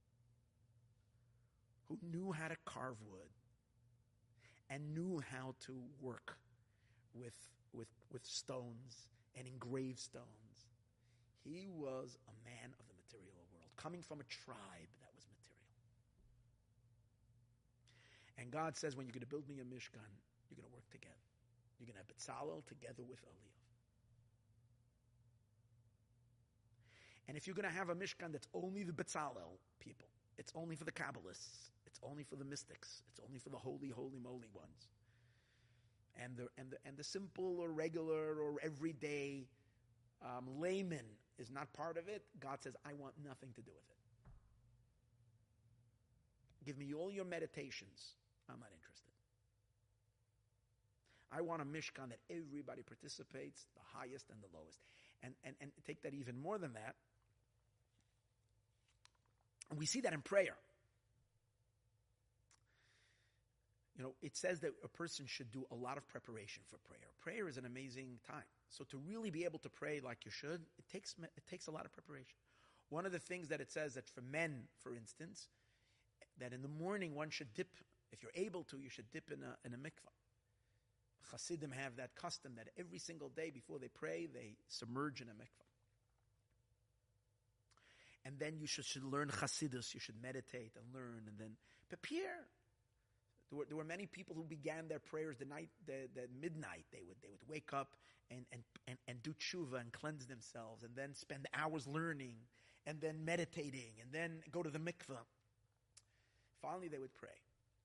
Speaker 1: who knew how to carve wood and knew how to work with stones and engrave stones. He was a man of the material world, coming from a tribe that was material. And God says, when you're going to build me a Mishkan, you're going to work together. You're going to have Bezalel together with Eliyav. And if you're going to have a Mishkan that's only the Bezalel people, it's only for the Kabbalists, it's only for the mystics, it's only for the holy, holy moly ones, and the simple or regular or everyday layman is not part of it, God says, I want nothing to do with it. Give me all your meditations. I'm not interested. I want a Mishkan that everybody participates, the highest and the lowest. And take that even more than that. And we see that in prayer. It says that a person should do a lot of preparation for prayer. Prayer is an amazing time. So to really be able to pray like you should, it takes a lot of preparation. One of the things that it says that for men, for instance, that in the morning one should dip, if you're able to, you should dip in a mikvah. Hasidim have that custom that every single day before they pray, they submerge in a mikvah. And then you should learn Chassidus, you should meditate and learn and then prepare. There were many people who began their prayers the midnight. They would wake up and do tshuva and cleanse themselves and then spend hours learning and then meditating and then go to the mikveh. Finally, they would pray.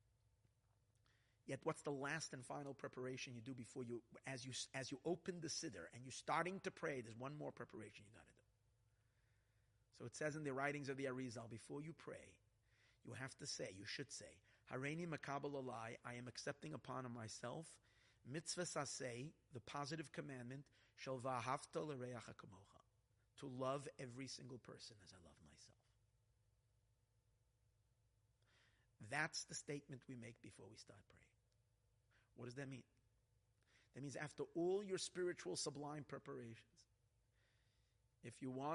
Speaker 1: Yet what's the last and final preparation you do before you, as you open the siddur and you're starting to pray, there's one more preparation you got to do. So it says in the writings of the Arizal, before you pray, you should say, Hareini makabel alai, I am accepting upon myself, mitzvah saseh, the positive commandment, shel v'ahavta l'reacha kamocha, to love every single person as I love myself. That's the statement we make before we start praying. What does that mean? That means after all your spiritual sublime preparations, if you want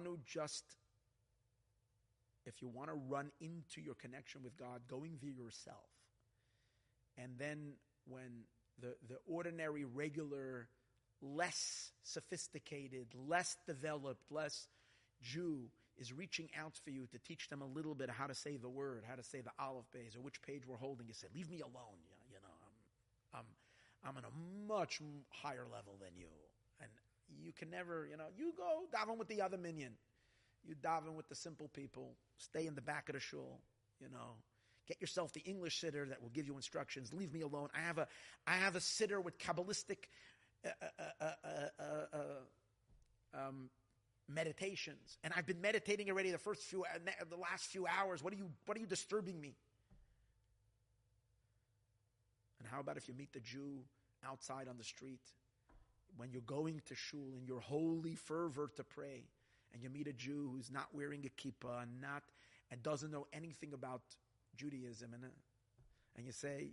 Speaker 1: to run into your connection with God, going via yourself, and then when the ordinary, regular, less sophisticated, less developed, less Jew is reaching out for you to teach them a little bit how to say the word, how to say the Aleph Beis, or which page we're holding, you say, leave me alone. I'm on a much higher level than you. And you can never, you go daven with the other minyan. You daven with the simple people. Stay in the back of the shul, Get yourself the English siddur that will give you instructions. Leave me alone. I have a siddur with Kabbalistic meditations, and I've been meditating already the last few hours. What are you disturbing me? And how about if you meet the Jew outside on the street when you're going to shul in your holy fervor to pray, and you meet a Jew who's not wearing a kippah and doesn't know anything about Judaism, and you say,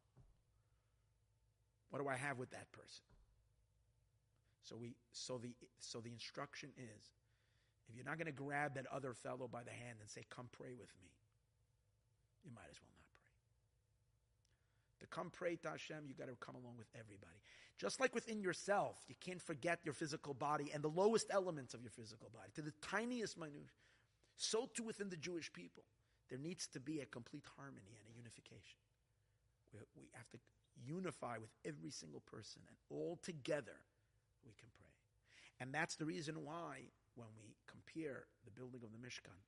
Speaker 1: what do I have with that person? So the instruction is, if you're not going to grab that other fellow by the hand and say, come pray with me, you might as well not pray. To come pray to Hashem, you got to come along with everybody. Just like within yourself, you can't forget your physical body and the lowest elements of your physical body, to the tiniest minute. So too within the Jewish people, there needs to be a complete harmony and a unification. We have to unify with every single person, and all together we can pray. And that's the reason why when we compare the building of the Mishkan,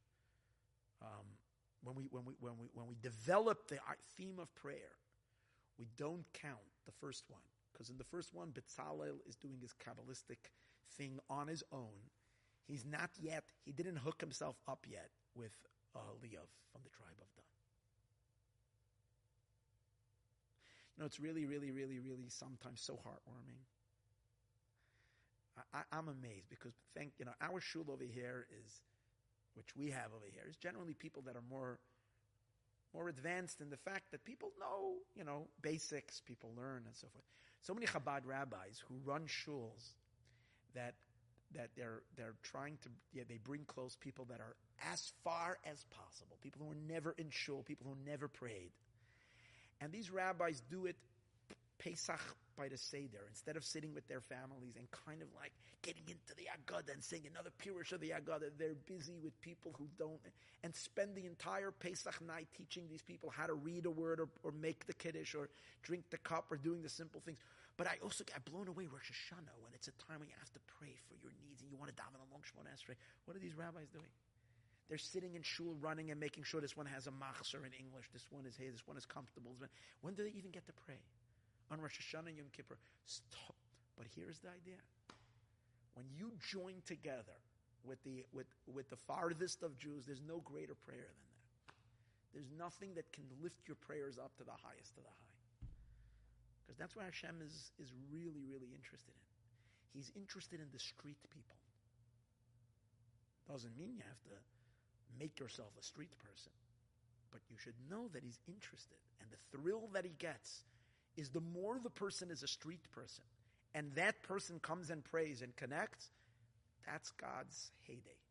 Speaker 1: when we develop the theme of prayer, we don't count the first one, because in the first one, Bezalel is doing his Kabbalistic thing on his own, He's not yet, he didn't hook himself up yet with Leov from the tribe of Dan. It's really, really, really, really sometimes so heartwarming. I'm amazed because our shul over here which we have over here, is generally people that are more advanced in the fact that people know, basics, people learn and so forth. So many Chabad rabbis who run shuls that they're trying to, they bring close people that are as far as possible, people who were never in shul, people who never prayed. And these rabbis do it Pesach by the Seder, instead of sitting with their families and kind of like getting into the Agadah and saying another Pirush of the Agadah. They're busy with people who don't, and spend the entire Pesach night teaching these people how to read a word or make the Kiddush or drink the cup or doing the simple things. But I also got blown away Rosh Hashanah, when it's a time when you have to pray for your needs and you want to daven along Shemona Esrei. What are these rabbis doing? They're sitting in shul running and making sure this one has a machzor in English, this one is this one is comfortable. When do they even get to pray? On Rosh Hashanah and Yom Kippur. Stop. But here's the idea. When you join together with the farthest of Jews, there's no greater prayer than that. There's nothing that can lift your prayers up to the highest of the high. Because that's what Hashem is really, really interested in. He's interested in the street people. Doesn't mean you have to make yourself a street person. But you should know that he's interested. And the thrill that he gets is the more the person is a street person, and that person comes and prays and connects, that's God's heyday.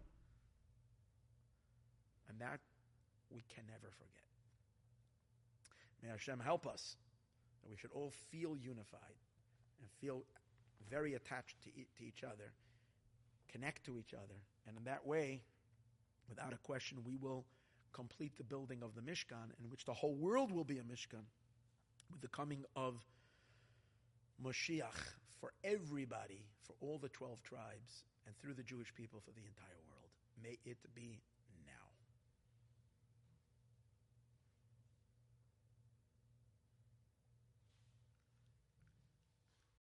Speaker 1: And that we can never forget. May Hashem help us, that we should all feel unified and feel very attached to each other, connect to each other, and in that way, without a question, we will complete the building of the Mishkan, in which the whole world will be a Mishkan, with the coming of Moshiach for everybody, for all the 12 tribes, and through the Jewish people for the entire world. May it be